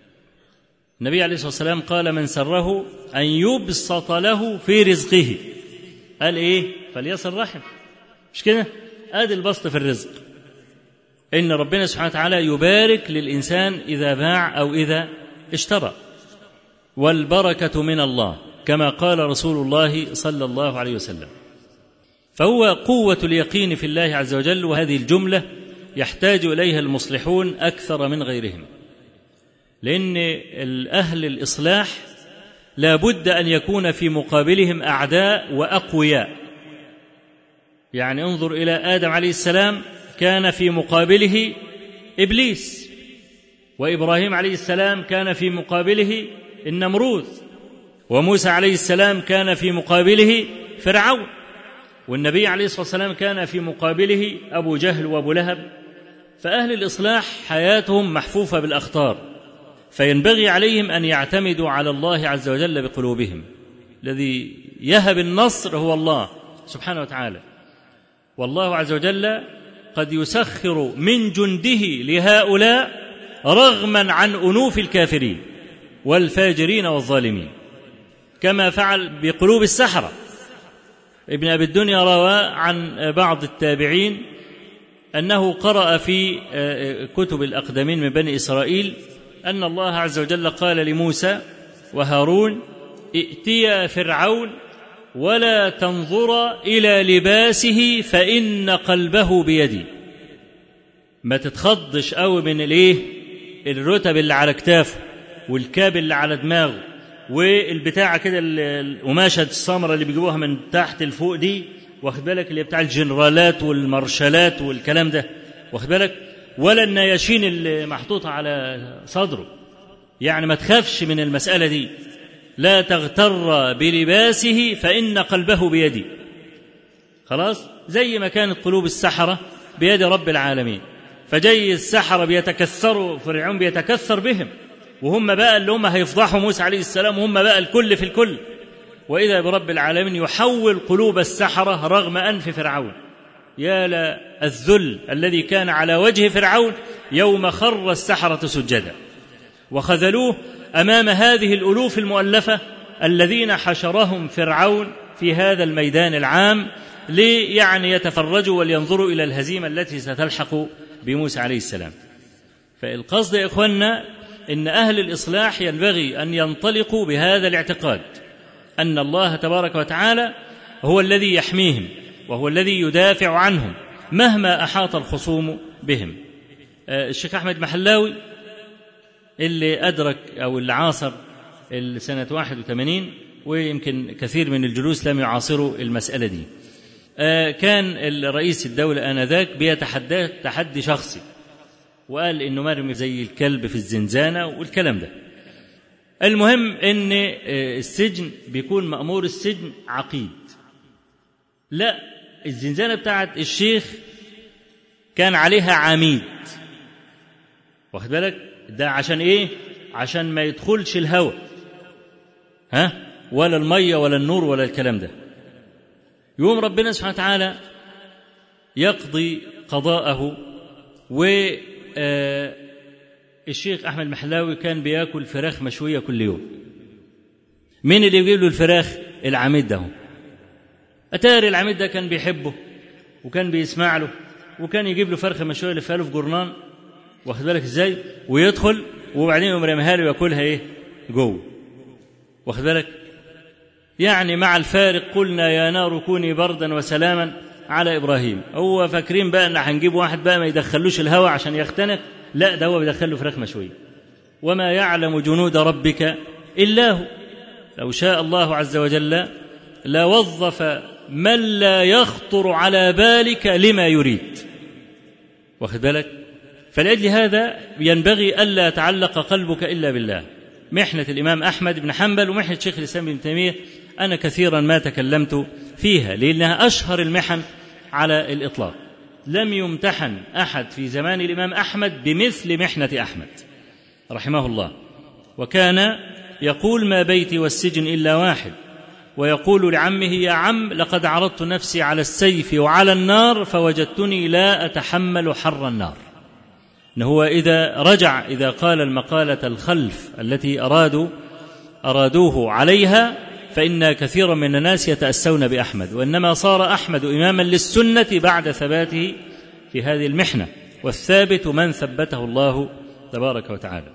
النبي عليه الصلاة والسلام قال: من سره أن يبسط له في رزقه، قال إيه؟ فليصل رحم، مش كده؟ آدي البسط في الرزق، إن ربنا سبحانه وتعالى يبارك للإنسان إذا باع أو إذا اشترى، والبركة من الله كما قال رسول الله صلى الله عليه وسلم. فهو قوة اليقين في الله عز وجل، وهذه الجملة يحتاج إليها المصلحون أكثر من غيرهم، لأن أهل الإصلاح لا بد أن يكون في مقابلهم أعداء وأقوياء. يعني انظر إلى آدم عليه السلام، كان في مقابله إبليس، وإبراهيم عليه السلام كان في مقابله النمرود، وموسى عليه السلام كان في مقابله فرعون، والنبي عليه الصلاة والسلام كان في مقابله أبو جهل وأبو لهب. فأهل الإصلاح حياتهم محفوفة بالأخطار، فينبغي عليهم أن يعتمدوا على الله عز وجل بقلوبهم. الذي يهب النصر هو الله سبحانه وتعالى، والله عز وجل قد يسخر من جنده لهؤلاء رغما عن أنوف الكافرين والفاجرين والظالمين، كما فعل بقلوب السحرة. ابن أبي الدنيا روى عن بعض التابعين أنه قرأ في كتب الأقدمين من بني إسرائيل أن الله عز وجل قال لموسى وهارون: ائتيا فرعون ولا تنظرا إلى لباسه فإن قلبه بيدي. ما تتخضش قوي من الرتب اللي على كتافه والكاب اللي على دماغه والبتاعة كده القماشة السمرة اللي بيجيبوها من تحت الفوق دي، واخد بالك، اللي بتاع الجنرالات والمارشالات والكلام ده، واخد بالك، ولا النياشين اللي محطوطة على صدره. يعني ما تخافش من المسألة دي، لا تغتر بلباسه فإن قلبه بيدي. خلاص، زي ما كانت قلوب السحرة بيد رب العالمين، فجاي السحرة بيتكثروا، فرعون بيتكثر بهم، وهم بقى اللي هم هيفضحوا موسى عليه السلام، وهم بقى الكل في الكل. وإذا برب العالمين يحول قلوب السحرة رغم أنف فرعون، يا للذل الذي كان على وجه فرعون يوم خر السحرة سجدا وخذلوه أمام هذه الألوف المؤلفة الذين حشرهم فرعون في هذا الميدان العام يعني يتفرجوا ولينظروا إلى الهزيمة التي ستلحق بموسى عليه السلام. فالقصد يا إخواننا إن أهل الإصلاح ينبغي أن ينطلقوا بهذا الاعتقاد أن الله تبارك وتعالى هو الذي يحميهم وهو الذي يدافع عنهم مهما أحاط الخصوم بهم. الشيخ أحمد محلاوي اللي أدرك أو اللي عاصر سنة 81 ويمكن كثير من الجلوس لم يعاصروا المسألة دي، كان الرئيس الدولة آنذاك بيتحدى تحدي شخصي وقال إنه مرمي زي الكلب في الزنزانة والكلام ده. المهم إن السجن بيكون مأمور السجن عقيد، لا الزنزانة بتاعت الشيخ كان عليها عميد، واخد بالك؟ ده عشان إيه؟ عشان ما يدخلش الهواء ولا المية ولا النور ولا الكلام ده. يوم ربنا سبحانه وتعالى يقضي قضاءه، والشيخ أحمد محلاوي كان بياكل فراخ مشوية كل يوم. مين اللي يجيب له الفراخ؟ العميد ده. أتاري العميد ده كان بيحبه وكان بيسمع له وكان يجيب له فرخة مشوية يلفها له في جرنان، واخد بالك ازاي؟ ويدخل وبعدين يقوم راميها له وياكلها ايه؟ جوه، واخد بالك؟ يعني مع الفارق قلنا يا نار كوني بردا وسلاما على إبراهيم. هو فاكرين بقى ان هنجيب واحد بقى ما يدخلوش الهواء عشان يختنق، لا ده هو بيدخله فراخ مشوية. وما يعلم جنود ربك إلا هو. لو شاء الله عز وجل لوظف من لا يخطر على بالك لما يريد، واخد بالك؟ فلأجل هذا ينبغي ألا يتعلق قلبك إلا بالله. محنة الإمام أحمد بن حنبل ومحنة شيخ الإسلام ابن تيمية أنا كثيرا ما تكلمت فيها لأنها أشهر المحن على الإطلاق. لم يمتحن أحد في زمان الإمام أحمد بمثل محنة أحمد رحمه الله. وكان يقول ما بيتي والسجن إلا واحد، ويقول لعمه يا عم لقد عرضت نفسي على السيف وعلى النار فوجدتني لا أتحمل حر النار. إن هو إذا قال المقالة الخلف التي أرادوه عليها فإن كثيرا من الناس يتأسون بأحمد، وإنما صار أحمد إماما للسنة بعد ثباته في هذه المحنة، والثابت من ثبته الله تبارك وتعالى.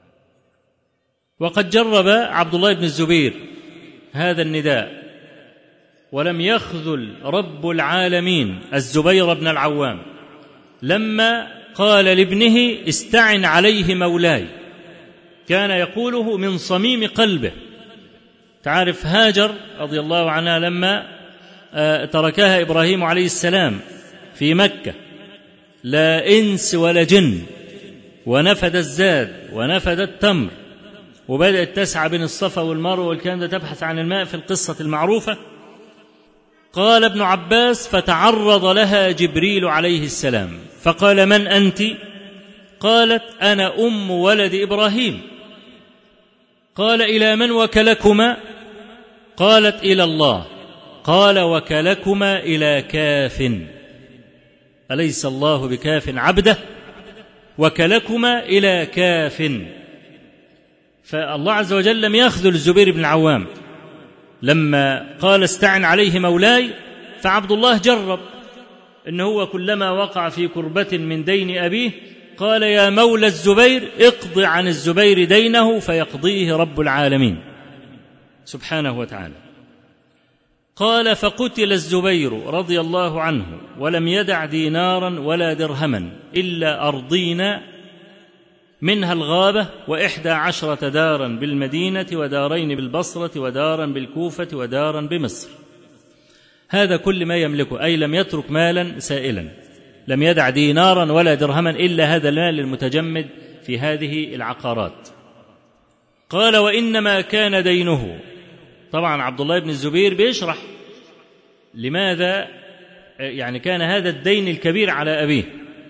وقد جرب عبد الله بن الزبير هذا النداء ولم يخذل رب العالمين الزبير بن العوام لما قال لابنه استعن عليه مولاي، كان يقوله من صميم قلبه. تعرف هاجر رضي الله عنها لما تركها إبراهيم عليه السلام في مكة لا إنس ولا جن، ونفد الزاد ونفد التمر، وبدأت تسعى بين الصفا والمروة والكلام ده تبحث عن الماء في القصة المعروفة. قال ابن عباس فتعرض لها جبريل عليه السلام فقال من أنت؟ قالت أنا أم ولد إبراهيم. قال إلى من وكلكما؟ قالت إلى الله. قال وكلكما إلى كاف، أليس الله بكاف عبده؟ وكلكما إلى كاف. فالله عز وجل لم يخذل الزبير بن العوام لما قال استعن عليه مولاي. فعبد الله جرب إنه هو كلما وقع في كربة من دين أبيه قال يا مولى الزبير اقض عن الزبير دينه فيقضيه رب العالمين سبحانه وتعالى. قال فقتل الزبير رضي الله عنه ولم يدع دينارا ولا درهما إلا أرضين منها الغابة 11 دارا بالمدينة ودارين بالبصرة ودارا بالكوفة ودارا بمصر. هذا كل ما يملكه، أي لم يترك مالا سائلا، لم يدع دينارا ولا درهما إلا هذا المال المتجمد في هذه العقارات. قال وإنما كان دينه، طبعا عبد الله بن الزبير بيشرح لماذا يعني كان هذا الدين الكبير على أبيه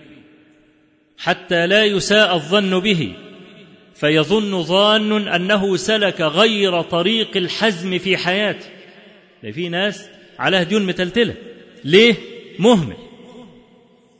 حتى لا يساء الظن به فيظن ظان أنه سلك غير طريق الحزم في حياته. في ناس على ديون متلتلة، ليه؟ مهمل،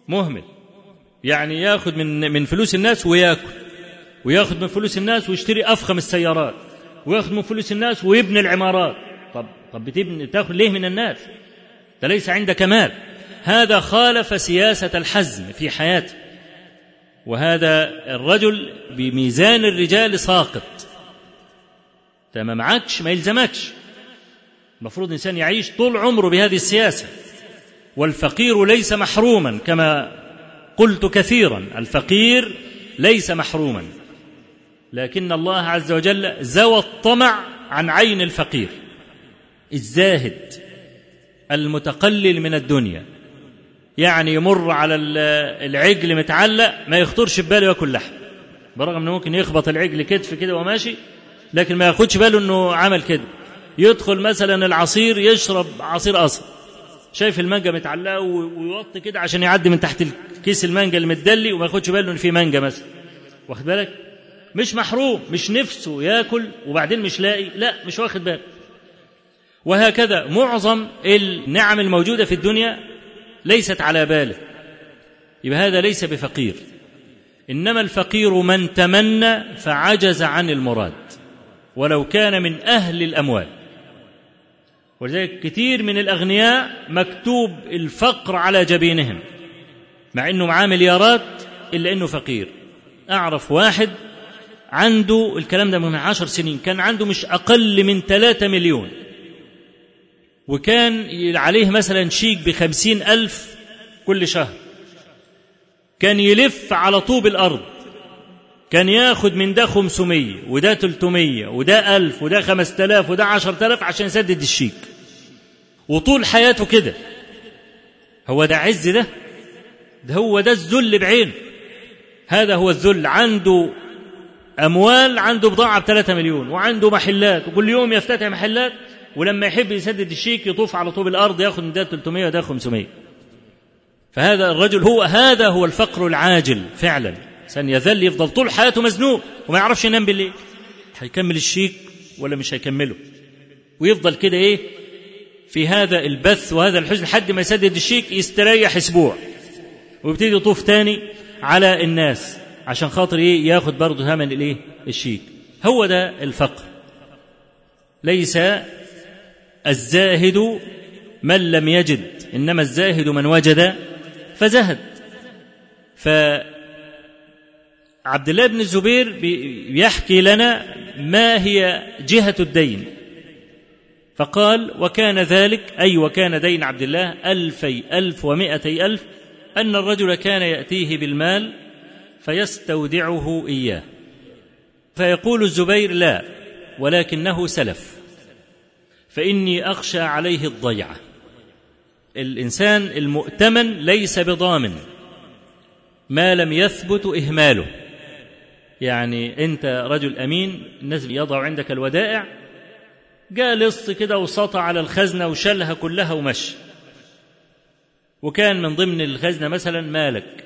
مهمل، يعني ياخد من فلوس الناس وياكل، وياخد من فلوس الناس ويشتري أفخم السيارات، وياخد من فلوس الناس ويبني العمارات. طب تاخد ليه من الناس؟ ده ليس عندك مال. هذا خالف سياسة الحزم في حياته، وهذا الرجل بميزان الرجال ساقط. ما معكش ما يلزمكش. المفروض الإنسان يعيش طول عمره بهذه السياسة. والفقير ليس محروما، كما قلت كثيرا، الفقير ليس محروما، لكن الله عز وجل زوى الطمع عن عين الفقير الزاهد المتقلل من الدنيا. يعني يمر على العجل متعلق ما يخطرش بباله ياكل لحم، برغم انه ممكن يخبط العجل كتف كده وماشي، لكن ما ياخدش باله انه عمل كده. يدخل مثلا العصير يشرب عصير قصب، شايف المانجا متعلقه ويوطي كده عشان يعدي من تحت الكيس المانجا المدلي وما ياخدش باله ان في مانجا مثلا. واخد بالك؟ مش محروم، مش نفسه ياكل وبعدين مش لاقي، لا مش واخد باله. وهكذا معظم النعم الموجودة في الدنيا ليست على باله، يبقى هذا ليس بفقير. إنما الفقير من تمنى فعجز عن المراد ولو كان من أهل الأموال. ولذلك كثير من الأغنياء مكتوب الفقر على جبينهم مع أنه معاه مليارات إلا أنه فقير. أعرف واحد عنده الكلام ده من 10 سنين، كان عنده مش أقل من 3 مليون، وكان عليه مثلا شيك ب50,000 كل شهر، كان يلف على طوب الأرض، كان ياخد من ده 500 وده 300 وده 1000 وده 5000 وده 10,000 عشان يسدد الشيك، وطول حياته كده. هو ده عز؟ ده هو ده الذل بعينه. هذا هو الذل. عنده أموال، عنده بضاعة ب3 مليون، وعنده محلات، وكل يوم يفتتح محلات، ولما يحب يسدد الشيك يطوف على طوب الأرض ياخد من ده 300 وده 500. فهذا الرجل هذا هو الفقر العاجل فعلا. إنسان يذل يفضل طول حياته مزنوق وما يعرفش ينام بالليل، هيكمل الشيك ولا مش هيكمله، ويفضل كده في هذا البث وهذا الحزن لحد ما يسدد الشيك، يستريح أسبوع ويبتدي يطوف تاني على الناس عشان خاطر ياخد برضه ثمن الشيك. هو ده الفقر. ليس الزاهد من لم يجد، إنما الزاهد من وجد فزهد. فعبد الله بن الزبير يحكي لنا ما هي جهة الدين، فقال: وكان ذلك، أي وكان دين عبد الله 1,000 و200,000، أن الرجل كان يأتيه بالمال فيستودعه إياه، فيقول الزبير: لا، ولكنه سلف، فإني أخشى عليه الضيعة. الإنسان المؤتمن ليس بضامن ما لم يثبت إهماله. يعني أنت رجل أمين، الناس يضع عندك الودائع، جاء لص كده وسطى على الخزنة وشلها كلها ومشي، وكان من ضمن الخزنة مثلا مالك،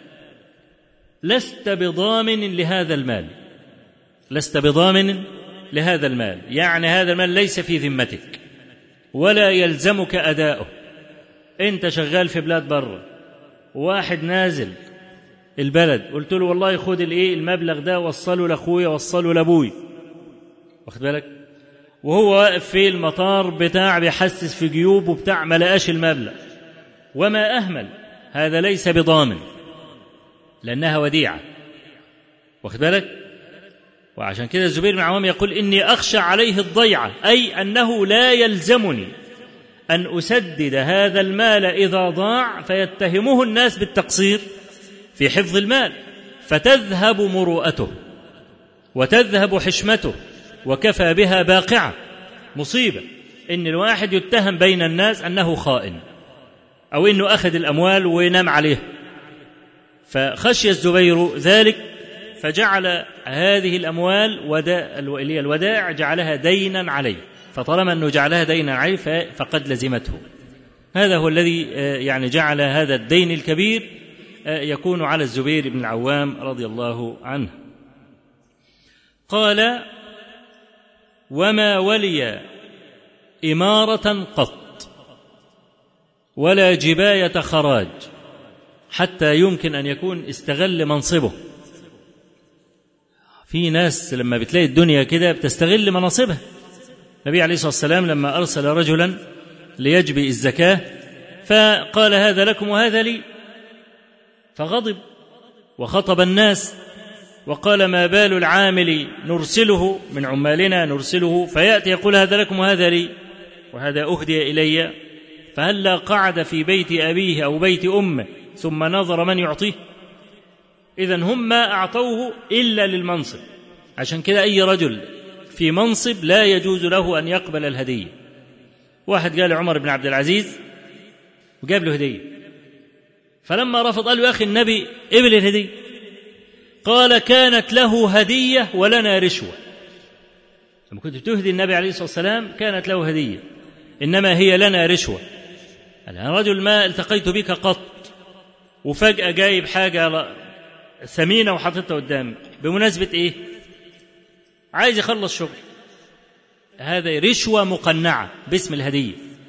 لست بضامن لهذا المال، لست بضامن لهذا المال، يعني هذا المال ليس في ذمتك ولا يلزمك أداؤه. أنت شغال في بلاد بره، واحد نازل البلد، قلت له والله خد المبلغ ده وصله لأخويا وصله لأبوي، واخد بالك، وهو واقف في المطار بتاع بيحسس في جيوبه بتاع ما لقاش المبلغ وما أهمل، هذا ليس بضامن لأنها وديعة، واخد بالك. وعشان كده الزبير بن العوام يقول: إني أخشى عليه الضيعة، أي أنه لا يلزمني أن أسدد هذا المال إذا ضاع فيتهمه الناس بالتقصير في حفظ المال، فتذهب مروءته وتذهب حشمته، وكفى بها باقعة. مصيبة إن الواحد يتهم بين الناس أنه خائن أو إنه أخذ الأموال وينام عليه. فخشي الزبير ذلك، فجعل هذه الأموال الودائع جعلها دينا عليه، فطالما أنه جعلها دينا عليه فقد لزمته. هذا هو الذي يعني جعل هذا الدين الكبير يكون على الزبير بن العوام رضي الله عنه. قال: وما ولي إمارة قط ولا جباية خراج حتى يمكن أن يكون استغل منصبه. في ناس لما بتلاقي الدنيا كده بتستغل مناصبها. النبي عليه الصلاة والسلام لما أرسل رجلا ليجبي الزكاة فقال هذا لكم وهذا لي، فغضب وخطب الناس وقال ما بال العامل نرسله من عمالنا نرسله فيأتي يقول هذا لكم وهذا لي وهذا أهدي إلي، فهلا قعد في بيت أبيه أو بيت أمه ثم نظر من يعطيه؟ إذن هم ما أعطوه إلا للمنصب. عشان كده أي رجل في منصب لا يجوز له أن يقبل الهدية. واحد قال عمر بن عبد العزيز وجاب له هدية، فلما رفض قال له يا أخي النبي قبل الهدية، قال كانت له هدية ولنا رشوة. لما كنت تهدي النبي عليه الصلاة والسلام كانت له هدية، إنما هي لنا رشوة. أنا رجل ما التقيت بك قط وفجأة جايب حاجة ثمينة وحطيتها قدامي بمناسبة إيه؟ عايز يخلص شغل. هذا رشوة مقنعة باسم الهدية.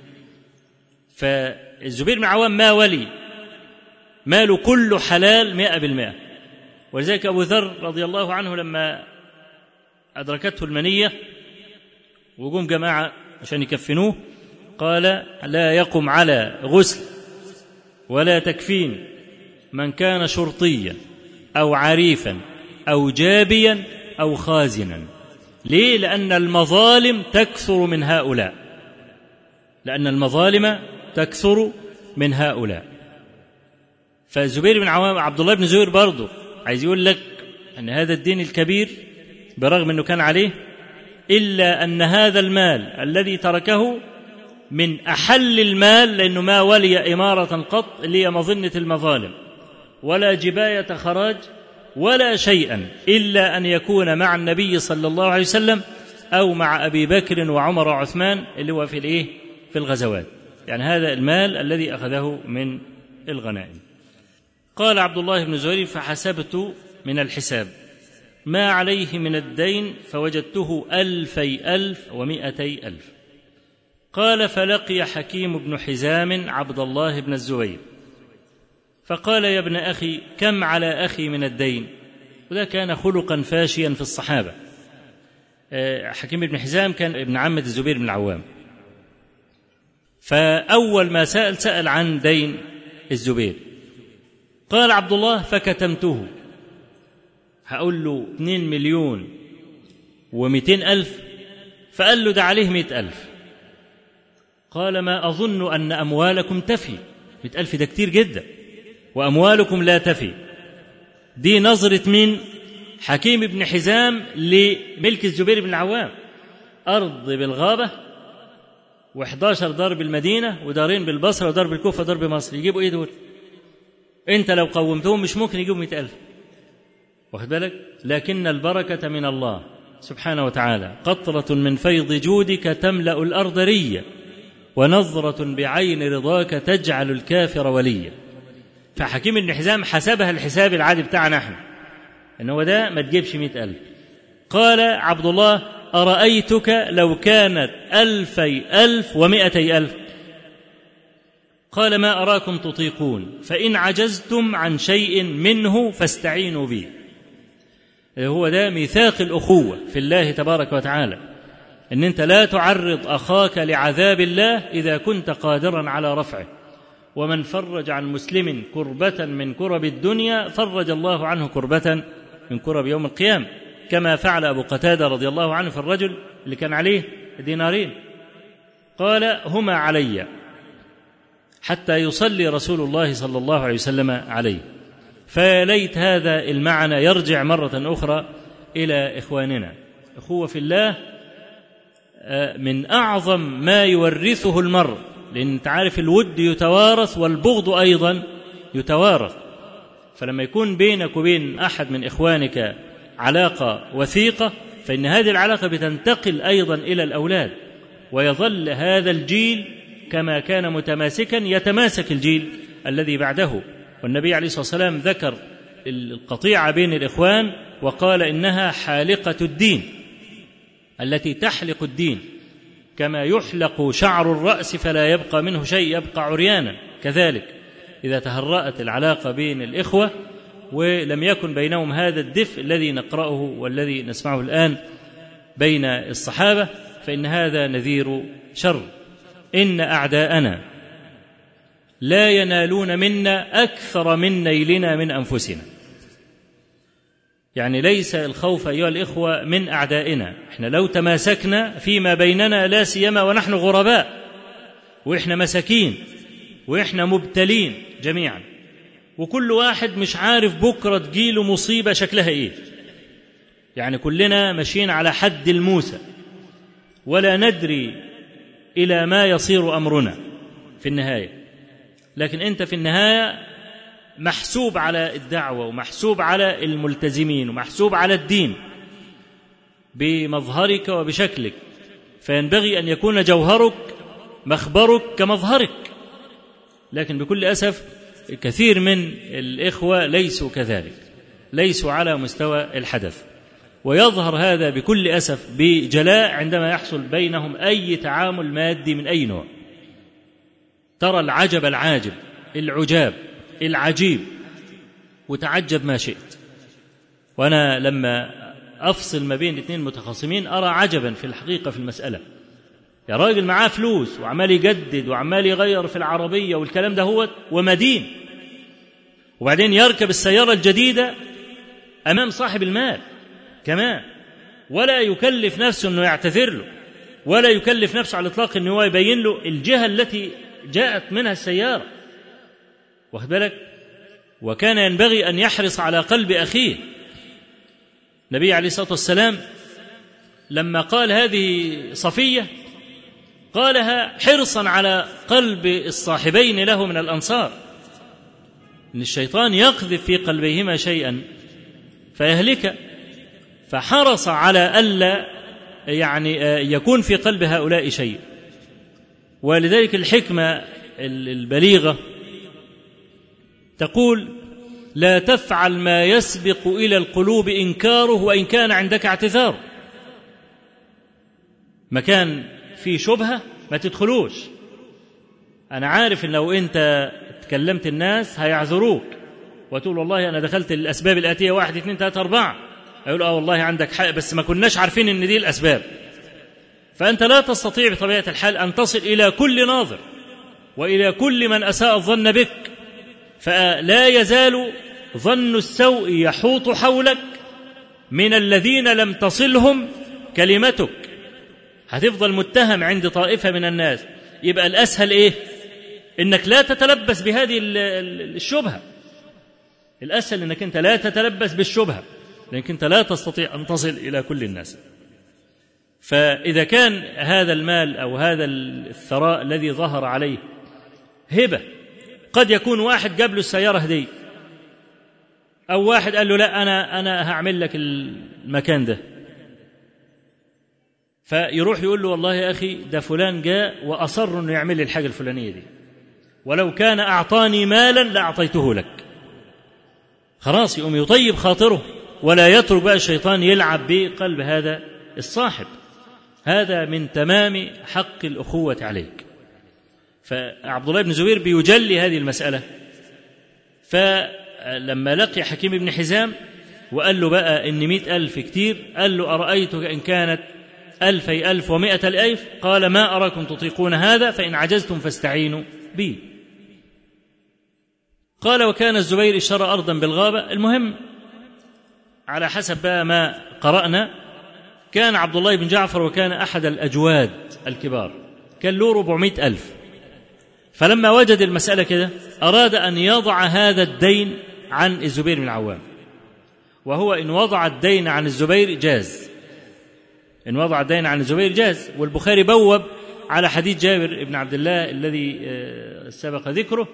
فالزبير بن عوام ما ولي، ماله كله حلال 100%. ولذلك أبو ذر رضي الله عنه لما أدركته المنية وقوم جماعة عشان يكفنوه قال لا يقم على غسل ولا تكفين من كان شرطيا أو عريفا أو جابيا أو خازنا. ليه؟ لأن المظالم تكثر من هؤلاء، لأن المظالم تكثر من هؤلاء. فالزبير بن عوام عبد الله بن زبير برضه عايز يقول لك أن هذا الدين الكبير برغم أنه كان عليه، إلا أن هذا المال الذي تركه من أحل المال، لأنه ما ولي إمارة قط اللي هي مظنة المظالم ولا جباية خراج ولا شيئا إلا أن يكون مع النبي صلى الله عليه وسلم أو مع أبي بكر وعمر وعثمان اللي هو في الغزوات. يعني هذا المال الذي أخذه من الغنائم. قال عبد الله بن زبير فحسبت من الحساب ما عليه من الدين فوجدته 200,000 و200,000. قال فلقي حكيم بن حزام عبد الله بن الزبير فقال يا ابن أخي كم على أخي من الدين؟ وذا كان خلقا فاشيا في الصحابة. حكيم بن حزام كان ابن عمة الزبير بن العوام، فأول ما سأل عن دين الزبير. قال عبد الله فكتمته، هقول له 2,200,000. فقال له ده عليه 100,000. قال ما أظن أن أموالكم تفي، 100,000 ده كتير جدا وأموالكم لا تفي. دي نظرة من حكيم بن حزام لملك الزبير بن العوام، أرض بالغابة و11 دار بالمدينة ودارين بالبصرة ودار بالكوفة ودار بمصر، يجيبوا إيه دول؟ أنت لو قومتهم مش ممكن يجيبوا 100,000. واخد بالك؟ لكن البركة من الله سبحانه وتعالى، قطرة من فيض جودك تملأ الأرض ريا ونظرة بعين رضاك تجعل الكافر وليا. فحكيم بن حزام حسبها الحساب العادي بتاعنا احنا، إنه ده ما تجيبش 100,000. قال عبد الله أرأيتك لو كانت 200,000 و200,000؟ قال ما أراكم تطيقون، فإن عجزتم عن شيء منه فاستعينوا بي. هو ده ميثاق الأخوة في الله تبارك وتعالى، إن أنت لا تعرض أخاك لعذاب الله إذا كنت قادرا على رفعه. ومن فرج عن مسلم كربة من كرب الدنيا فرج الله عنه كربة من كرب يوم القيامة، كما فعل أبو قتادة رضي الله عنه في الرجل اللي كان عليه دينارين، قال هما علي حتى يصلي رسول الله صلى الله عليه وسلم عليه. فليت هذا المعنى يرجع مرة أخرى إلى إخواننا. أخوة في الله من أعظم ما يورثه المرء، لأن تعرف الود يتوارث والبغض أيضا يتوارث. فلما يكون بينك وبين أحد من إخوانك علاقة وثيقة، فإن هذه العلاقة بتنتقل أيضا إلى الأولاد، ويظل هذا الجيل كما كان متماسكا يتماسك الجيل الذي بعده. والنبي عليه الصلاة والسلام ذكر القطيعة بين الإخوان وقال إنها حالقة الدين، التي تحلق الدين، كما يحلق شعر الرأس فلا يبقى منه شيء، يبقى عريانا، كذلك إذا تهرأت العلاقة بين الإخوة ولم يكن بينهم هذا الدفء الذي نقرأه والذي نسمعه الآن بين الصحابة، فإن هذا نذير شر. إن أعداءنا لا ينالون منا أكثر من نيلنا من أنفسنا. يعني ليس الخوف أيها الإخوة من أعدائنا، إحنا لو تماسكنا فيما بيننا لا سيما ونحن غرباء وإحنا مساكين وإحنا مبتلين جميعا، وكل واحد مش عارف بكرة تجيله مصيبة شكلها إيه، يعني كلنا ماشيين على حد الموسى ولا ندري إلى ما يصير أمرنا في النهاية. لكن أنت في النهاية محسوب على الدعوة ومحسوب على الملتزمين ومحسوب على الدين بمظهرك وبشكلك، فينبغي أن يكون جوهرك مخبرك كمظهرك. لكن بكل أسف كثير من الإخوة ليسوا كذلك، ليسوا على مستوى الحدث، ويظهر هذا بكل أسف بجلاء عندما يحصل بينهم أي تعامل مادي من أي نوع. ترى العجب العاجب، العجاب العجيب، وتعجب ما شئت. وأنا لما أفصل ما بين اثنين متخاصمين أرى عجبا في الحقيقة في المسألة. يا راجل معاه فلوس وعمال يجدد وعمال يغير في العربية والكلام ده هو ومدين، وبعدين يركب السيارة الجديدة أمام صاحب المال كمان، ولا يكلف نفسه أنه يعتذر له، ولا يكلف نفسه على الإطلاق أنه يبين له الجهة التي جاءت منها السيارة، واخد بالك؟ وكان ينبغي أن يحرص على قلب أخيه. النبي عليه الصلاة والسلام لما قال هذه صفية قالها حرصا على قلب الصاحبين له من الأنصار، إن الشيطان يقذف في قلبيهما شيئا فيهلك، فحرص على ألا يعني يكون في قلب هؤلاء شيء. ولذلك الحكمة البليغة تقول: لا تفعل ما يسبق إلى القلوب إنكاره وإن كان عندك اعتذار. مكان فيه شبهة ما تدخلوش. أنا عارف إن لو أنت تكلمت الناس هيعذروك وتقول والله أنا دخلت الأسباب الآتية 1 2 3 4، يقول والله عندك حق بس ما كناش عارفين إن دي الأسباب. فأنت لا تستطيع بطبيعة الحال أن تصل إلى كل ناظر وإلى كل من أساء الظن بك، فلا يزال ظن السوء يحوط حولك من الذين لم تصلهم كلمتك، هتفضل متهم عند طائفة من الناس. يبقى الأسهل إيه؟ إنك لا تتلبس بهذه الشبهة. الأسهل إنك أنت لا تتلبس بالشبهة، لأنك أنت لا تستطيع أن تصل إلى كل الناس. فإذا كان هذا المال أو هذا الثراء الذي ظهر عليه هبة، قد يكون واحد جاب له السيارة هدية، أو واحد قال له لا أنا هعمل لك المكان ده، فيروح يقول له والله يا أخي ده فلان جاء وأصر أنه يعمل لي الحاجة الفلانية دي، ولو كان أعطاني مالا لأعطيته لك. خلاص يقوم يطيب خاطره ولا يترك بقى الشيطان يلعب بقلب هذا الصاحب. هذا من تمام حق الأخوة عليك. فعبد الله بن زبير بيجلي هذه المسألة، فلما لقي حكيم بن حزام وقال له بقى إن 100,000 كتير، قال له أرأيتك إن كانت 2,000 و100,000؟ قال ما أراكم تطيقون هذا، فإن عجزتم فاستعينوا بي. قال وكان الزبير اشترى أرضا بالغابة. المهم على حسب بقى ما قرأنا، كان عبد الله بن جعفر وكان أحد الأجواد الكبار، كان له 400,000. فلما وجد المسألة كده أراد أن يضع هذا الدين عن الزبير بن العوام، وهو إن وضع الدين عن الزبير جاز، إن وضع الدين عن الزبير جاز. والبخاري بوب على حديث جابر بن عبد الله الذي سبق ذكره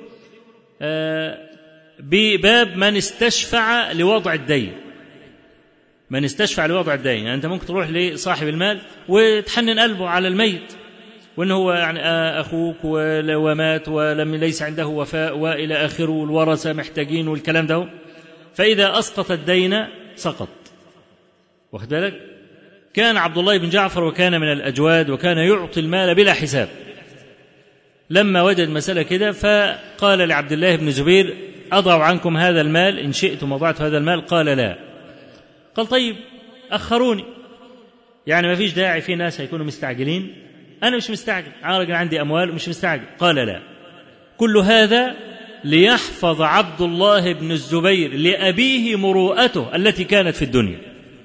بباب من استشفع لوضع الدين. من استشفع لوضع الدين، يعني أنت ممكن تروح لصاحب المال وتحنن قلبه على الميت، وأنه هو يعني أخوك ومات ولم ليس عنده وفاء وإلى آخره، والورثة محتاجين والكلام ده، فإذا أسقط الدين سقط. واخد بالك؟ كان عبد الله بن جعفر وكان من الأجواد، وكان يعطي المال بلا حساب، لما وجد مسألة كده فقال لعبد الله بن الزبير: أضع عنكم هذا المال إن شئتم وضعت هذا المال. قال: لا. قال: طيب أخروني، يعني ما فيش داعي، في ناس هيكونوا مستعجلين، أنا مش مستعجل، راجل عندي أموال ومش مستعجل. قال: لا. كل هذا ليحفظ عبد الله بن الزبير لأبيه مروءته التي كانت في الدنيا،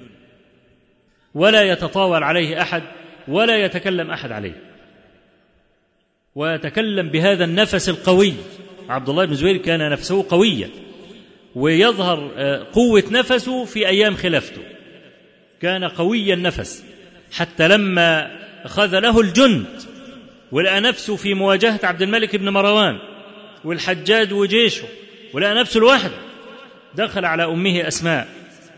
ولا يتطاول عليه أحد ولا يتكلم أحد عليه، ويتكلم بهذا النفس القوي. عبد الله بن الزبير كان نفسه قويا، ويظهر قوة نفسه في أيام خلافته، كان قوي النفس، حتى لما خذله الجند ولقى نفسه في مواجهة عبد الملك بن مروان والحجاج وجيشه، ولقى نفسه لوحده، دخل على أمه أسماء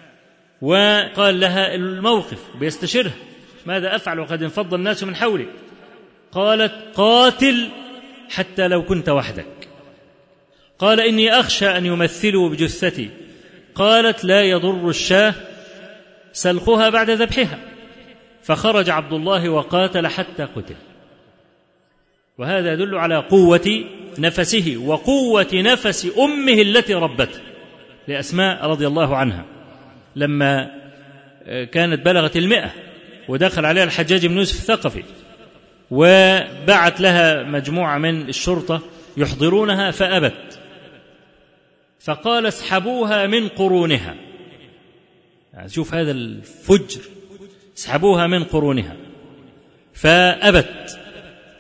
وقال لها الموقف بيستشرها: ماذا أفعل وقد انفض الناس من حولي؟ قالت: قاتل حتى لو كنت وحدك. قال: إني أخشى أن يمثلوا بجثتي. قالت: لا يضر الشاة سلخها بعد ذبحها. فخرج عبد الله وقاتل حتى قتل. وهذا يدل على قوة نفسه وقوة نفس أمه التي ربته لأسماء رضي الله عنها، لما كانت بلغت 100 ودخل عليها الحجاج بن يوسف الثقفي وبعت لها مجموعة من الشرطة يحضرونها فأبت، فقال: اسحبوها من قرونها. يعني شوف هذا الفجر، اسحبوها من قرونها. فأبت،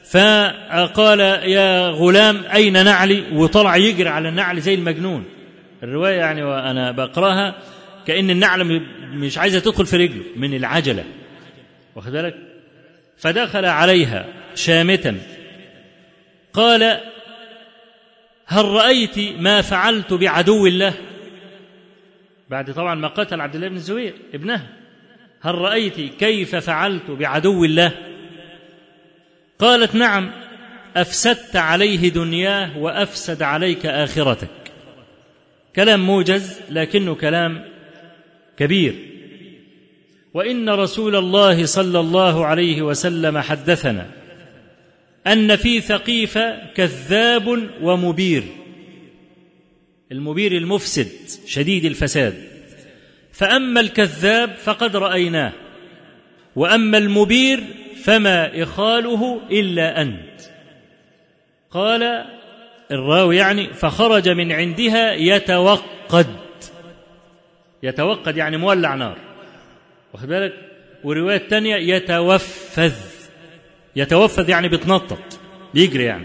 فقال: يا غلام أين نعلي؟ وطلع يجري على النعل زي المجنون. الرواية يعني وأنا بقراها كأن النعل مش عايزة تدخل في رجله من العجلة، واخد بالك؟ فدخل عليها شامتا قال: هل رأيت ما فعلت بعدو الله؟ بعد طبعا ما قتل عبد الله بن الزبير ابنها، هل رأيت كيف فعلت بعدو الله؟ قالت: نعم، أفسدت عليه دنياه وأفسد عليك آخرتك. كلام موجز لكنه كلام كبير. وإن رسول الله صلى الله عليه وسلم حدثنا أن في ثقيف كذاب ومبير. المبير المفسد شديد الفساد، فأما الكذاب فقد رأيناه، وأما المبير فما إخاله إلا أنت. قال الراوي يعني: فخرج من عندها يتوقد. يتوقد يعني مولع نار، واخد بالك؟ ورواية تانية يتوفذ. يتوفذ يعني بتنطط، بيجري يعني،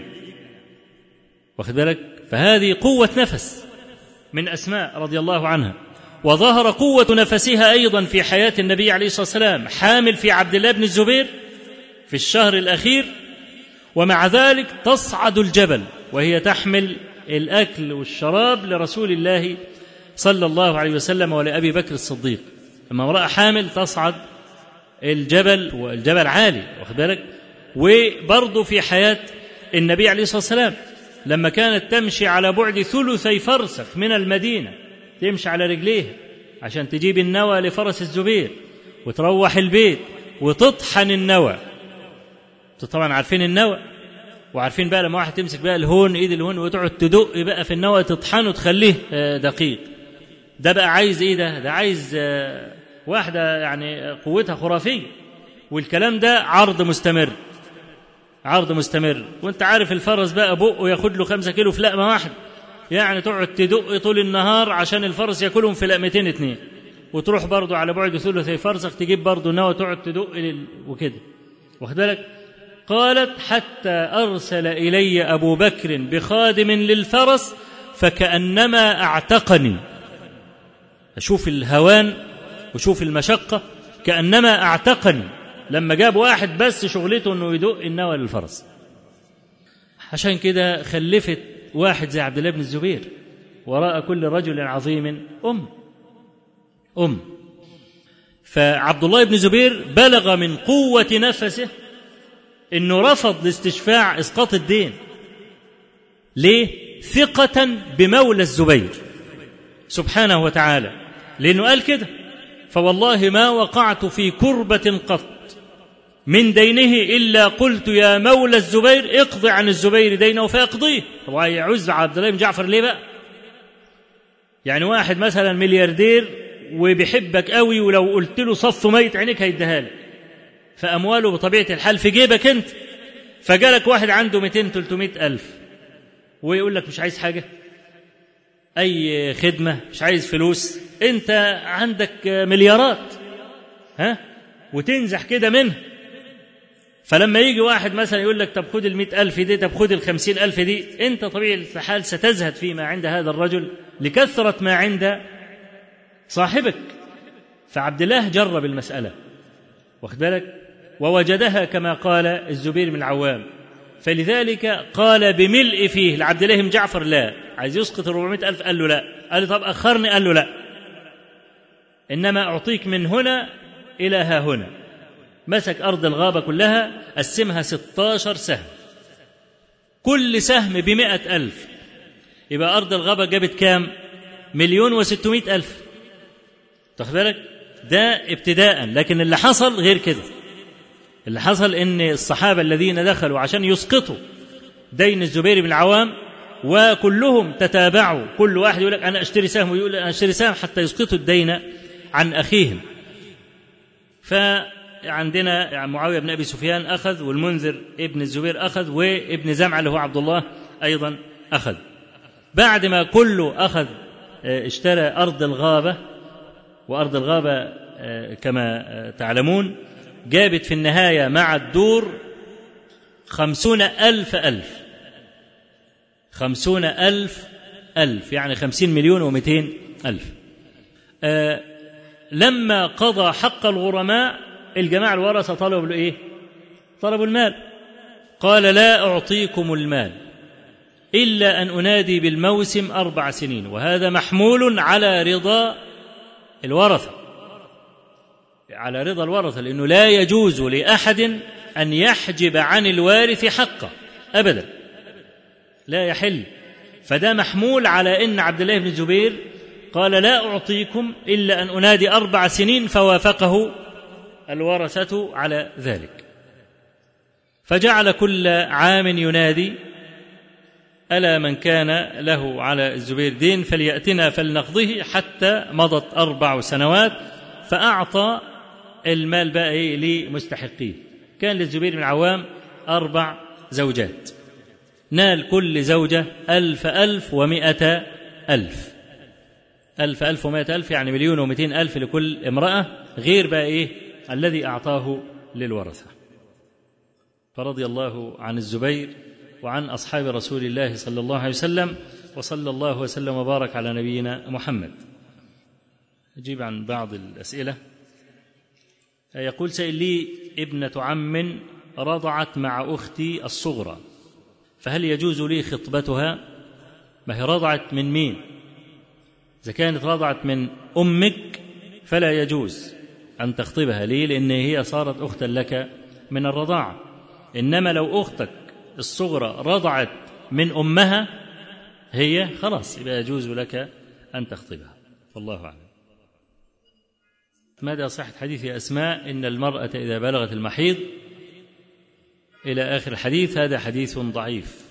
واخد بالك؟ فهذه قوة نفس من أسماء رضي الله عنها. وظهر قوة نفسها أيضا في حياة النبي عليه الصلاة والسلام، حامل في عبد الله بن الزبير في الشهر الأخير، ومع ذلك تصعد الجبل وهي تحمل الأكل والشراب لرسول الله صلى الله عليه وسلم ولأبي بكر الصديق. لما امرأة حامل تصعد الجبل، والجبل عالي، واخد بالك؟ وبرضه في حياة النبي عليه الصلاة والسلام لما كانت تمشي على بعد 3 فرسخ من المدينة، تمشي على رجليها عشان تجيب النوى لفرس الزبير وتروح البيت وتطحن النوى. طبعا عارفين النوى، وعارفين بقى لما واحد تمسك بقى الهون، ايد الهون، وتقعد تدق بقى في النوى تطحنه تخليه دقيق. ده بقى عايز ايه؟ ده عايز واحدة يعني قوتها خرافية. والكلام ده عرض مستمر، عرض مستمر. وانت عارف الفرس بقى بقه ياخد له 5 كيلو في لقمة واحدة، يعني تقعد تدق طول النهار عشان الفرس ياكلهم في لقمتين 2، وتروح برضو على بعد 3 فرسخ تجيب برضو نوى تقعد تدق وكده، واخد بالك؟ قالت: حتى أرسل إلي أبو بكر بخادم للفرس فكأنما أعتقني. أشوف الهوان وشوف المشقة، كأنما أعتقني. لما جاب واحد بس شغلته أنه يدق النوى للفرس. عشان كده خلفت واحد زي عبد الله بن الزبير، وراء كل رجل عظيم أم. فعبد الله بن الزبير بلغ من قوة نفسه إنه رفض لاستشفاع إسقاط الدين. ليه؟ ثقة بمولى الزبير سبحانه وتعالى، لأنه قال كده: فوالله ما وقعت في كربة قط من دينه إلا قلت يا مولى الزبير اقضي عن الزبير دينه فيقضيه. طب يعوز عبد الله بن جعفر ليه بقى؟ يعني واحد مثلا ملياردير وبيحبك قوي، ولو قلت له صف ميت عينيك هيديها لك، فأمواله بطبيعة الحال في جيبك أنت، فجالك واحد عنده 200-300 ألف ويقول لك مش عايز حاجة، أي خدمة، مش عايز فلوس، أنت عندك مليارات وتنزح كده منه. فلما يجي واحد مثلا يقول لك طب خد 100,000 دي، طب خد 50,000 دي، أنت طبيعي الحال ستزهد فيما عند هذا الرجل لكثرة ما عند صاحبك. فعبد الله جرب المسألة، واخد بالك، ووجدها كما قال الزبير بن العوام، فلذلك قال بملء فيه لعبد الله بن جعفر لا، عايز يسقط 400,000 قال له لا، قال له طب أخرني، قال له لا، إنما أعطيك من هنا إلى ها هنا. مسك أرض الغابة كلها، قسمها 16 سهم، كل سهم ب100,000، يبقى أرض الغابة جابت كام؟ 1,600,000. تاخد بالك؟ ده ابتداء، لكن اللي حصل غير كده. اللي حصل إن الصحابة الذين دخلوا عشان يسقطوا دين الزبير بن العوام، وكلهم تتابعوا، كل واحد يقول لك أنا أشتري سهم، ويقول أنا أشتري سهم، حتى يسقطوا الدين عن أخيهم. فعندنا معاوية بن أبي سفيان أخذ، والمنذر ابن الزبير أخذ، وابن زمعة اللي هو عبد الله أيضا أخذ. بعد ما كله أخذ اشترى أرض الغابة، وأرض الغابة كما تعلمون جابت في النهاية مع الدور 50,000 ألف، 50,000 ألف، يعني 50,200,000. لما قضى حق الغرماء، الجماعة الورثة طلبوا له إيه؟ طلبوا المال. قال لا أعطيكم المال إلا أن أنادي بالموسم 4 سنين، وهذا محمول على رضا الورثة، على رضا الورثة، لأنه لا يجوز لأحد أن يحجب عن الوارث حقه أبدا، لا يحل. فده محمول على أن عبد الله بن الزبير قال لا أعطيكم إلا أن أنادي 4 سنين، فوافقه الورثة على ذلك. فجعل كل عام ينادي ألا من كان له على الزبير دين فليأتنا فلنقضه، حتى مضت 4 سنوات، فأعطى المال بقى لمستحقيه. كان للزبير بن العوام 4 زوجات، نال كل زوجة 1,100,000، 1,100,000 يعني 1,200,000 لكل امرأة، غير بقى الذي أعطاه للورثة. فرضي الله عن الزبير وعن أصحاب رسول الله صلى الله عليه وسلم، وصلى الله وسلم وبارك على نبينا محمد. أجيب عن بعض الأسئلة. يقول سائل لي ابنة عم رضعت مع أختي الصغرى، فهل يجوز لي خطبتها؟ ما هي رضعت من مين؟ إذا كانت رضعت من أمك فلا يجوز أن تخطبها. ليه؟ لأن هي صارت أختا لك من الرضاعة. إنما لو أختك الصغرى رضعت من أمها، هي خلاص يبقى يجوز لك أن تخطبها، والله أعلم. ماذا صحة حديث أسماء إن المرأة إذا بلغت المحيض إلى آخر الحديث؟ هذا حديث ضعيف.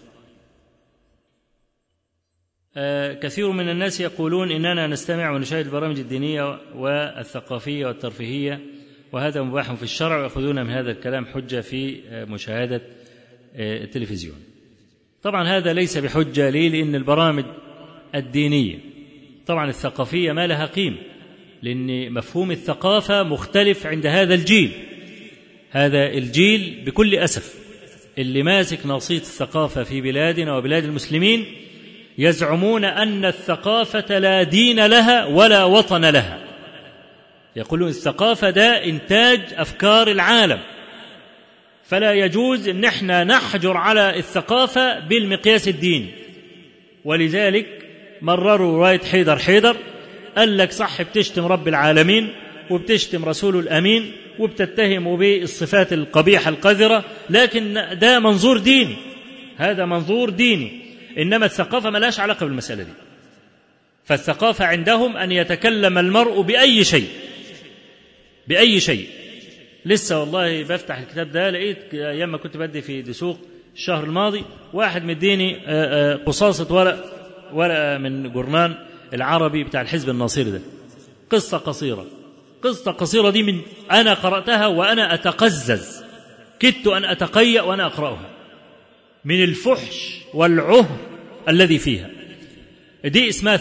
كثير من الناس يقولون إننا نستمع ونشاهد البرامج الدينية والثقافية والترفيهية، وهذا مباح في الشرع، ويأخذون من هذا الكلام حجة في مشاهدة التلفزيون. طبعا هذا ليس بحجة. ليه؟ لأن البرامج الدينية طبعا الثقافية ما لها قيمة، لأن مفهوم الثقافة مختلف عند هذا الجيل. هذا الجيل بكل أسف اللي ماسك ناصية الثقافة في بلادنا وبلاد المسلمين يزعمون أن الثقافة لا دين لها ولا وطن لها. يقولون الثقافة ده إنتاج أفكار العالم، فلا يجوز أن احنا نحجر على الثقافة بالمقياس الديني. ولذلك مرروا رواية حيدر قال لك صح بتشتم رب العالمين وبتشتم رسول الأمين وبتتهم بالصفات القبيحة القذرة، لكن ده منظور ديني، هذا منظور ديني. إنما الثقافة ما لهاش علاقة بالمسألة دي. فالثقافة عندهم أن يتكلم المرء بأي شيء، لسه والله بفتح الكتاب ده لقيت أيام ما كنت بدي في دسوق الشهر الماضي واحد مديني قصاصة ورقة من جورنان العربي بتاع الحزب الناصري ده، قصة قصيرة دي من أنا قرأتها وأنا أتقزز، كدت أن أتقيأ وأنا أقرأها من الفحش والعهر الذي فيها. دي اسمها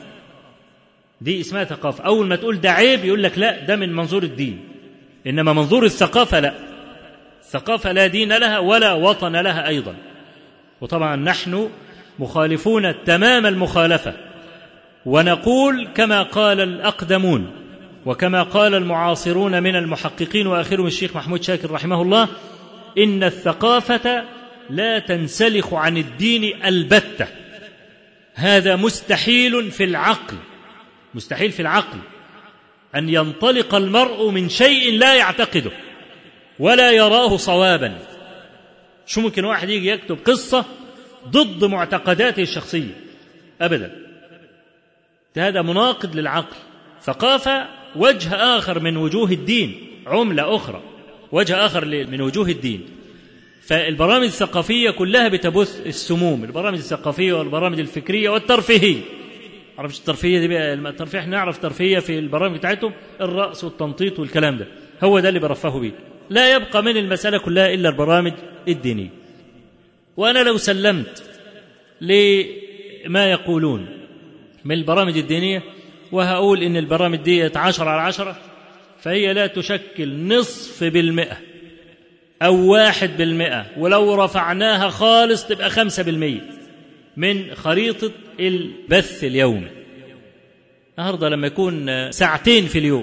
ثقافة. أول ما تقول ده عيب يقول لك لا، ده من منظور الدين، إنما منظور الثقافة لا، الثقافة لا دين لها ولا وطن لها أيضا. وطبعا نحن مخالفون تمام المخالفة، ونقول كما قال الأقدمون وكما قال المعاصرون من المحققين وآخرهم الشيخ محمود شاكر رحمه الله: إن الثقافة لا تنسلخ عن الدين البتة، هذا مستحيل في العقل أن ينطلق المرء من شيء لا يعتقده ولا يراه صوابا. شو ممكن واحد يجي يكتب قصة ضد معتقداته الشخصية؟ أبدا، هذا مناقض للعقل. ثقافة وجه آخر من وجوه الدين، عملة أخرى، وجه آخر من وجوه الدين. فالبرامج الثقافية كلها بتبث السموم، البرامج الثقافية والبرامج الفكرية والترفيهية. عرفش الترفيهية دي بقى؟ الترفيه احنا نعرف ترفيهية في البرامج بتاعتهم الرقص والتنطيط والكلام ده، هو ده اللي برفهوا بيه. لا يبقى من المسألة كلها إلا البرامج الدينية. وأنا لو سلمت لما يقولون من البرامج الدينية وهقول إن البرامج دي 10/10، فهي لا تشكل 0.5% أو 1%، ولو رفعناها خالص تبقى 5% من خريطة البث اليومي. النهارده لما يكون ساعتين في اليوم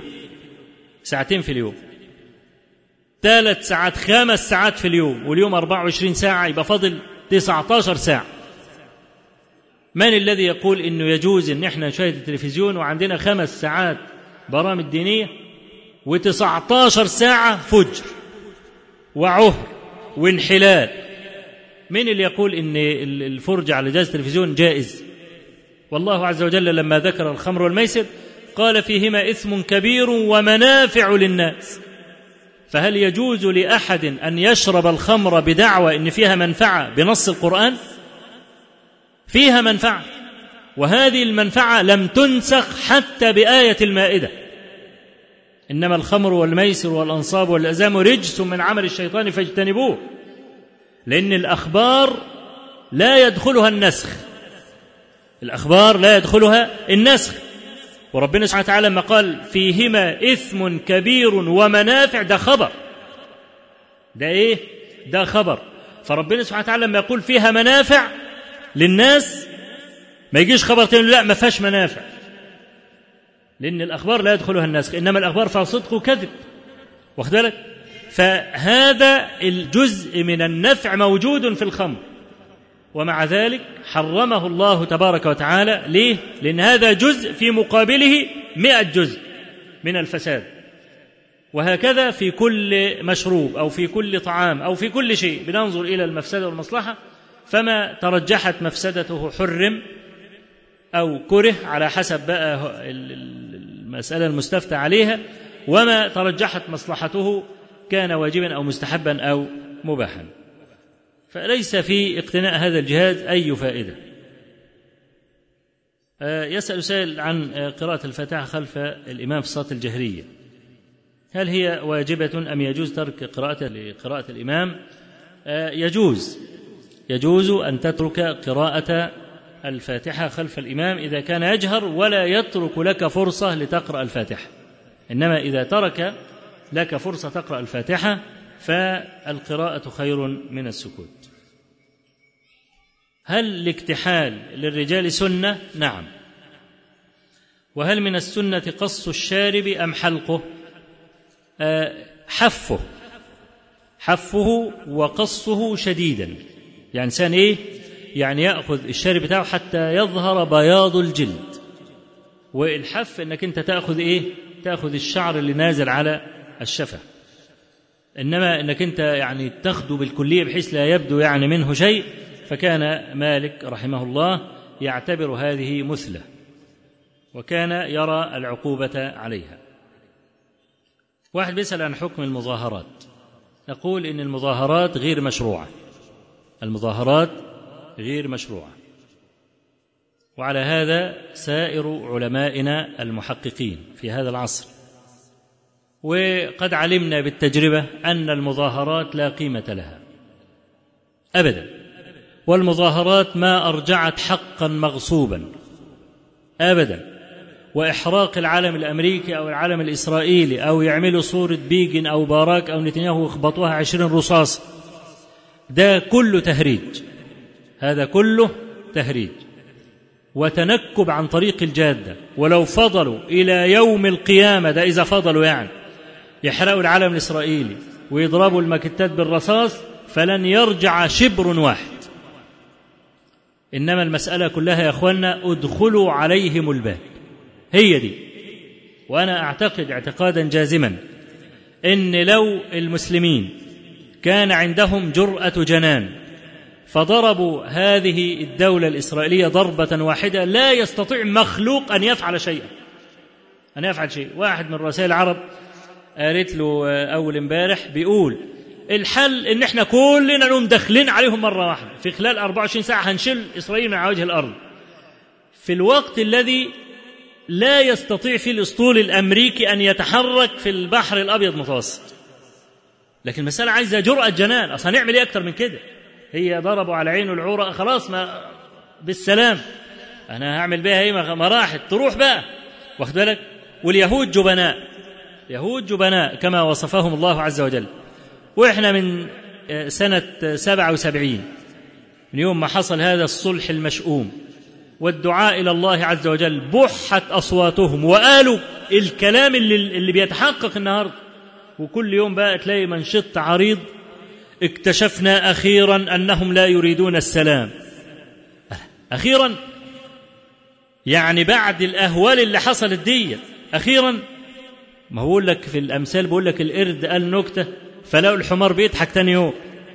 3 ساعات 5 ساعات في اليوم، واليوم 24 ساعة، يبقى فاضل 19 ساعة. من الذي يقول إنه يجوز إن احنا نشاهد التلفزيون وعندنا 5 ساعات برامج دينية و19 ساعة فجر وعهر وانحلال؟ من اللي يقول إن الفرجة على جهاز التلفزيون جائز؟ والله عز وجل لما ذكر الخمر والميسر قال فيهما إثم كبير ومنافع للناس. فهل يجوز لأحد أن يشرب الخمر بدعوى إن فيها منفعة بنص القرآن؟ فيها منفعة، وهذه المنفعة لم تنسخ حتى بآية المائدة: إنما الخمر والميسر والأنصاب والأزلام رجس من عمل الشيطان فاجتنبوه. لأن الأخبار لا يدخلها النسخ، وربنا سبحانه وتعالى لما قال فيهما إثم كبير ومنافع، ده خبر، ده إيه؟ ده خبر. فربنا سبحانه وتعالى لما يقول فيها منافع للناس ما يجيش خبر تاني لا ما فيهاش منافع، لأن الأخبار لا يدخلها النسخ، إنما الأخبار فيها صدق وكذب، واخد بالك؟ فهذا الجزء من النفع موجود في الخمر، ومع ذلك حرمه الله تبارك وتعالى. ليه؟ لأن هذا جزء في مقابله 100 جزء من الفساد. وهكذا في كل مشروب أو في كل طعام أو في كل شيء بننظر إلى المفسدة والمصلحة، فما ترجحت مفسدته حرم أو كره على حسب بقى المسألة المستفتى عليها، وما ترجحت مصلحته كان واجبا أو مستحبا أو مباحا. فليس في اقتناء هذا الجهاز أي فائدة. يسأل سائل عن قراءة الفاتحة خلف الإمام في الصلاة الجهرية، هل هي واجبة أم يجوز ترك قراءتها لقراءة الإمام؟ يجوز أن تترك قراءة الفاتحة خلف الإمام إذا كان يجهر ولا يترك لك فرصة لتقرأ الفاتحة. إنما إذا ترك لك فرصة تقرأ الفاتحة فالقراءة خير من السكوت. هل الاكتحال للرجال سنة؟ نعم. وهل من السنة قص الشارب أم حلقه؟ حفه وقصه شديدا، يعني إنسان إيه؟ يعني يأخذ الشارب بتاعه حتى يظهر بياض الجلد، والحف إنك أنت تأخذ إيه؟ تأخذ الشعر اللي نازل على الشفة، إنما إنك أنت يعني تاخده بالكلية بحيث لا يبدو يعني منه شيء، فكان مالك رحمه الله يعتبر هذه مثلة، وكان يرى العقوبة عليها. واحد بيسأل عن حكم المظاهرات، نقول إن المظاهرات غير مشروعة، المظاهرات غير مشروعة، وعلى هذا سائر علمائنا المحققين في هذا العصر، وقد علمنا بالتجربة أن المظاهرات لا قيمة لها أبدا، والمظاهرات ما أرجعت حقا مغصوبا أبدا، وإحراق العلم الأمريكي أو العلم الإسرائيلي أو يعملوا صورة بيجن أو باراك أو نتنياهو ويخبطوها 20 رصاص، ده كله تهريج، هذا كله تهريج وتنكب عن طريق الجادة. ولو فضلوا إلى يوم القيامة، ده إذا فضلوا يعني، يحرقوا العلم الإسرائيلي ويضربوا الماكتات بالرصاص فلن يرجع شبر واحد. إنما المسألة كلها يا أخوانا ادخلوا عليهم الباب، هي دي. وأنا أعتقد اعتقادا جازما إن لو المسلمين كان عندهم جرأة جنان فضربوا هذه الدولة الإسرائيلية ضربة واحدة، لا يستطيع مخلوق أن يفعل شيئا، أن يفعل شيء. واحد من رسائل العرب قالت له أول امبارح بيقول الحل إن إحنا كلنا نقوم داخلين عليهم مرة واحدة في خلال 24 ساعة هنشيل إسرائيل من على وجه الأرض، في الوقت الذي لا يستطيع فيه الأسطول الأمريكي أن يتحرك في البحر الأبيض المتوسط. لكن المسألة عايزة جرأة جنان، أصلا نعمل إيه أكتر من كده؟ هي ضربوا على عينه العورة، خلاص ما بالسلام، أنا هعمل بها إيه؟ ما راحت تروح بقى، واخد بالك؟ واليهود جبناء، يهود جبناء كما وصفهم الله عز وجل. وإحنا من سنة 77 من يوم ما حصل هذا الصلح المشؤوم والدعاء إلى الله عز وجل بحت أصواتهم وقالوا الكلام اللي بيتحقق النهاردة. وكل يوم بقى تلاقي منشط عريض اكتشفنا أخيرا أنهم لا يريدون السلام. أخيرا يعني بعد الأهوال اللي حصلت دي أخيرا. ما هو لك في الأمثال بقول لك القرد قال نكتة فلاقوا الحمار بيضحك تاني يوم.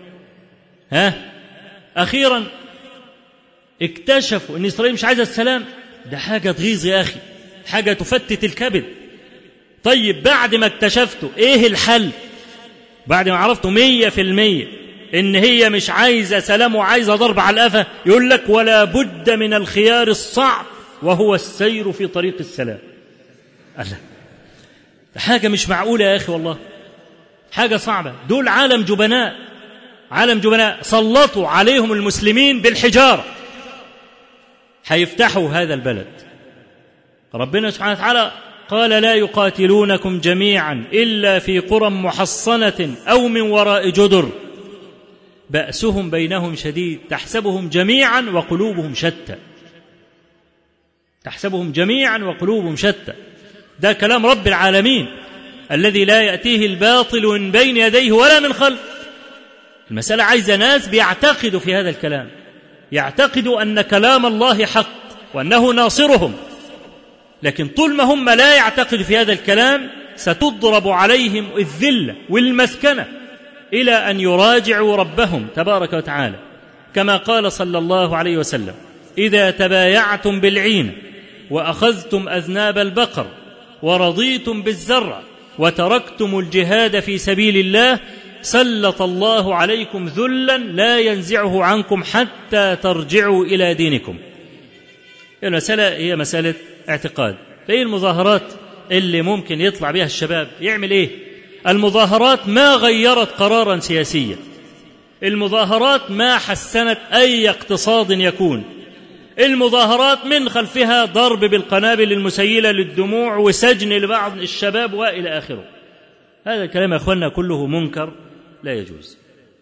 أخيرا اكتشفوا أن إسرائيل مش عايزة السلام. ده حاجة تغيظ يا أخي، حاجة تفتت الكبد. طيب بعد ما اكتشفتوا إيه الحل؟ بعد ما عرفتوا 100% إن هي مش عايزة سلام وعايزة ضرب على القفا، يقول لك ولا بد من الخيار الصعب وهو السير في طريق السلام. الله، حاجة مش معقولة يا أخي، والله حاجة صعبة. دول عالم جبناء، عالم جبناء سلطوا عليهم المسلمين بالحجارة، هيفتحوا هذا البلد. ربنا سبحانه وتعالى قال لا يقاتلونكم جميعا إلا في قرى محصنة أو من وراء جدر بأسهم بينهم شديد تحسبهم جميعا وقلوبهم شتى. تحسبهم جميعا وقلوبهم شتى، ده كلام رب العالمين الذي لا يأتيه الباطل من بين يديه ولا من خلفه. المسألة عايزة ناس بيعتقدوا في هذا الكلام، يعتقدوا أن كلام الله حق وأنه ناصرهم. لكن طول ما هم لا يعتقدوا في هذا الكلام ستضرب عليهم الذلة والمسكنة إلى أن يراجعوا ربهم تبارك وتعالى، كما قال صلى الله عليه وسلم إذا تبايعتم بالعين وأخذتم أذناب البقر ورضيتم بالزرع وتركتم الجهاد في سبيل الله سلط الله عليكم ذلا لا ينزعه عنكم حتى ترجعوا إلى دينكم. المسألة هي مسألة اعتقاد. فإيه المظاهرات اللي ممكن يطلع بها الشباب يعمل إيه؟ المظاهرات ما غيرت قرارا سياسيا، المظاهرات ما حسنت أي اقتصاد يكون، المظاهرات من خلفها ضرب بالقنابل المسيلة للدموع وسجن لبعض الشباب وإلى آخره. هذا الكلام يا أخوانا كله منكر لا يجوز.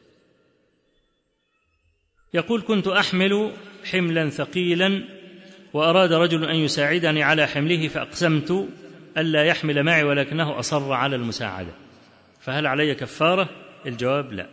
يقول كنت أحمل حملا ثقيلا وأراد رجل أن يساعدني على حمله فأقسمت ألا يحمل معي ولكنه أصر على المساعدة، فهل علي كفارة؟ الجواب لا.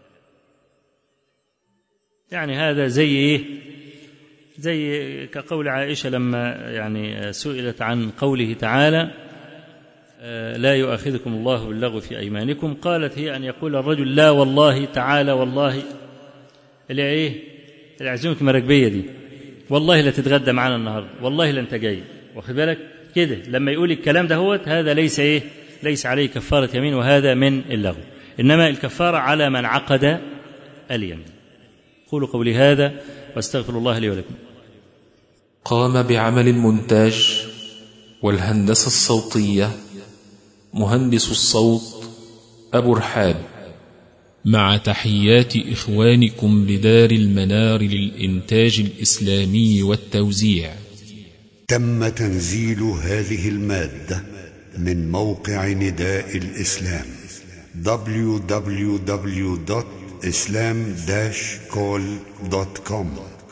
يعني هذا زي إيه؟ زي كقول عائشة لما يعني سئلت عن قوله تعالى لا يؤاخذكم الله باللغو في أيمانكم، قالت هي أن يقول الرجل لا والله تعالى والله اللي إيه العزومة المراكبية دي، والله لا تتغدى معنا النهاردة، والله لا أنت جاي، واخد بالك كده. لما يقول الكلام ده هذا ليس إيه ليس عليه كفارة يمين، وهذا من اللغو. إنما الكفارة على من عقد اليمين. قولوا قولي هذا واستغفر الله لي ولكم. قام بعمل المونتاج والهندسة الصوتية مهندس الصوت أبو رحاب، مع تحيات إخوانكم بدار المنار للإنتاج الإسلامي والتوزيع. تم تنزيل هذه المادة من موقع نداء الإسلام www.islam-call.com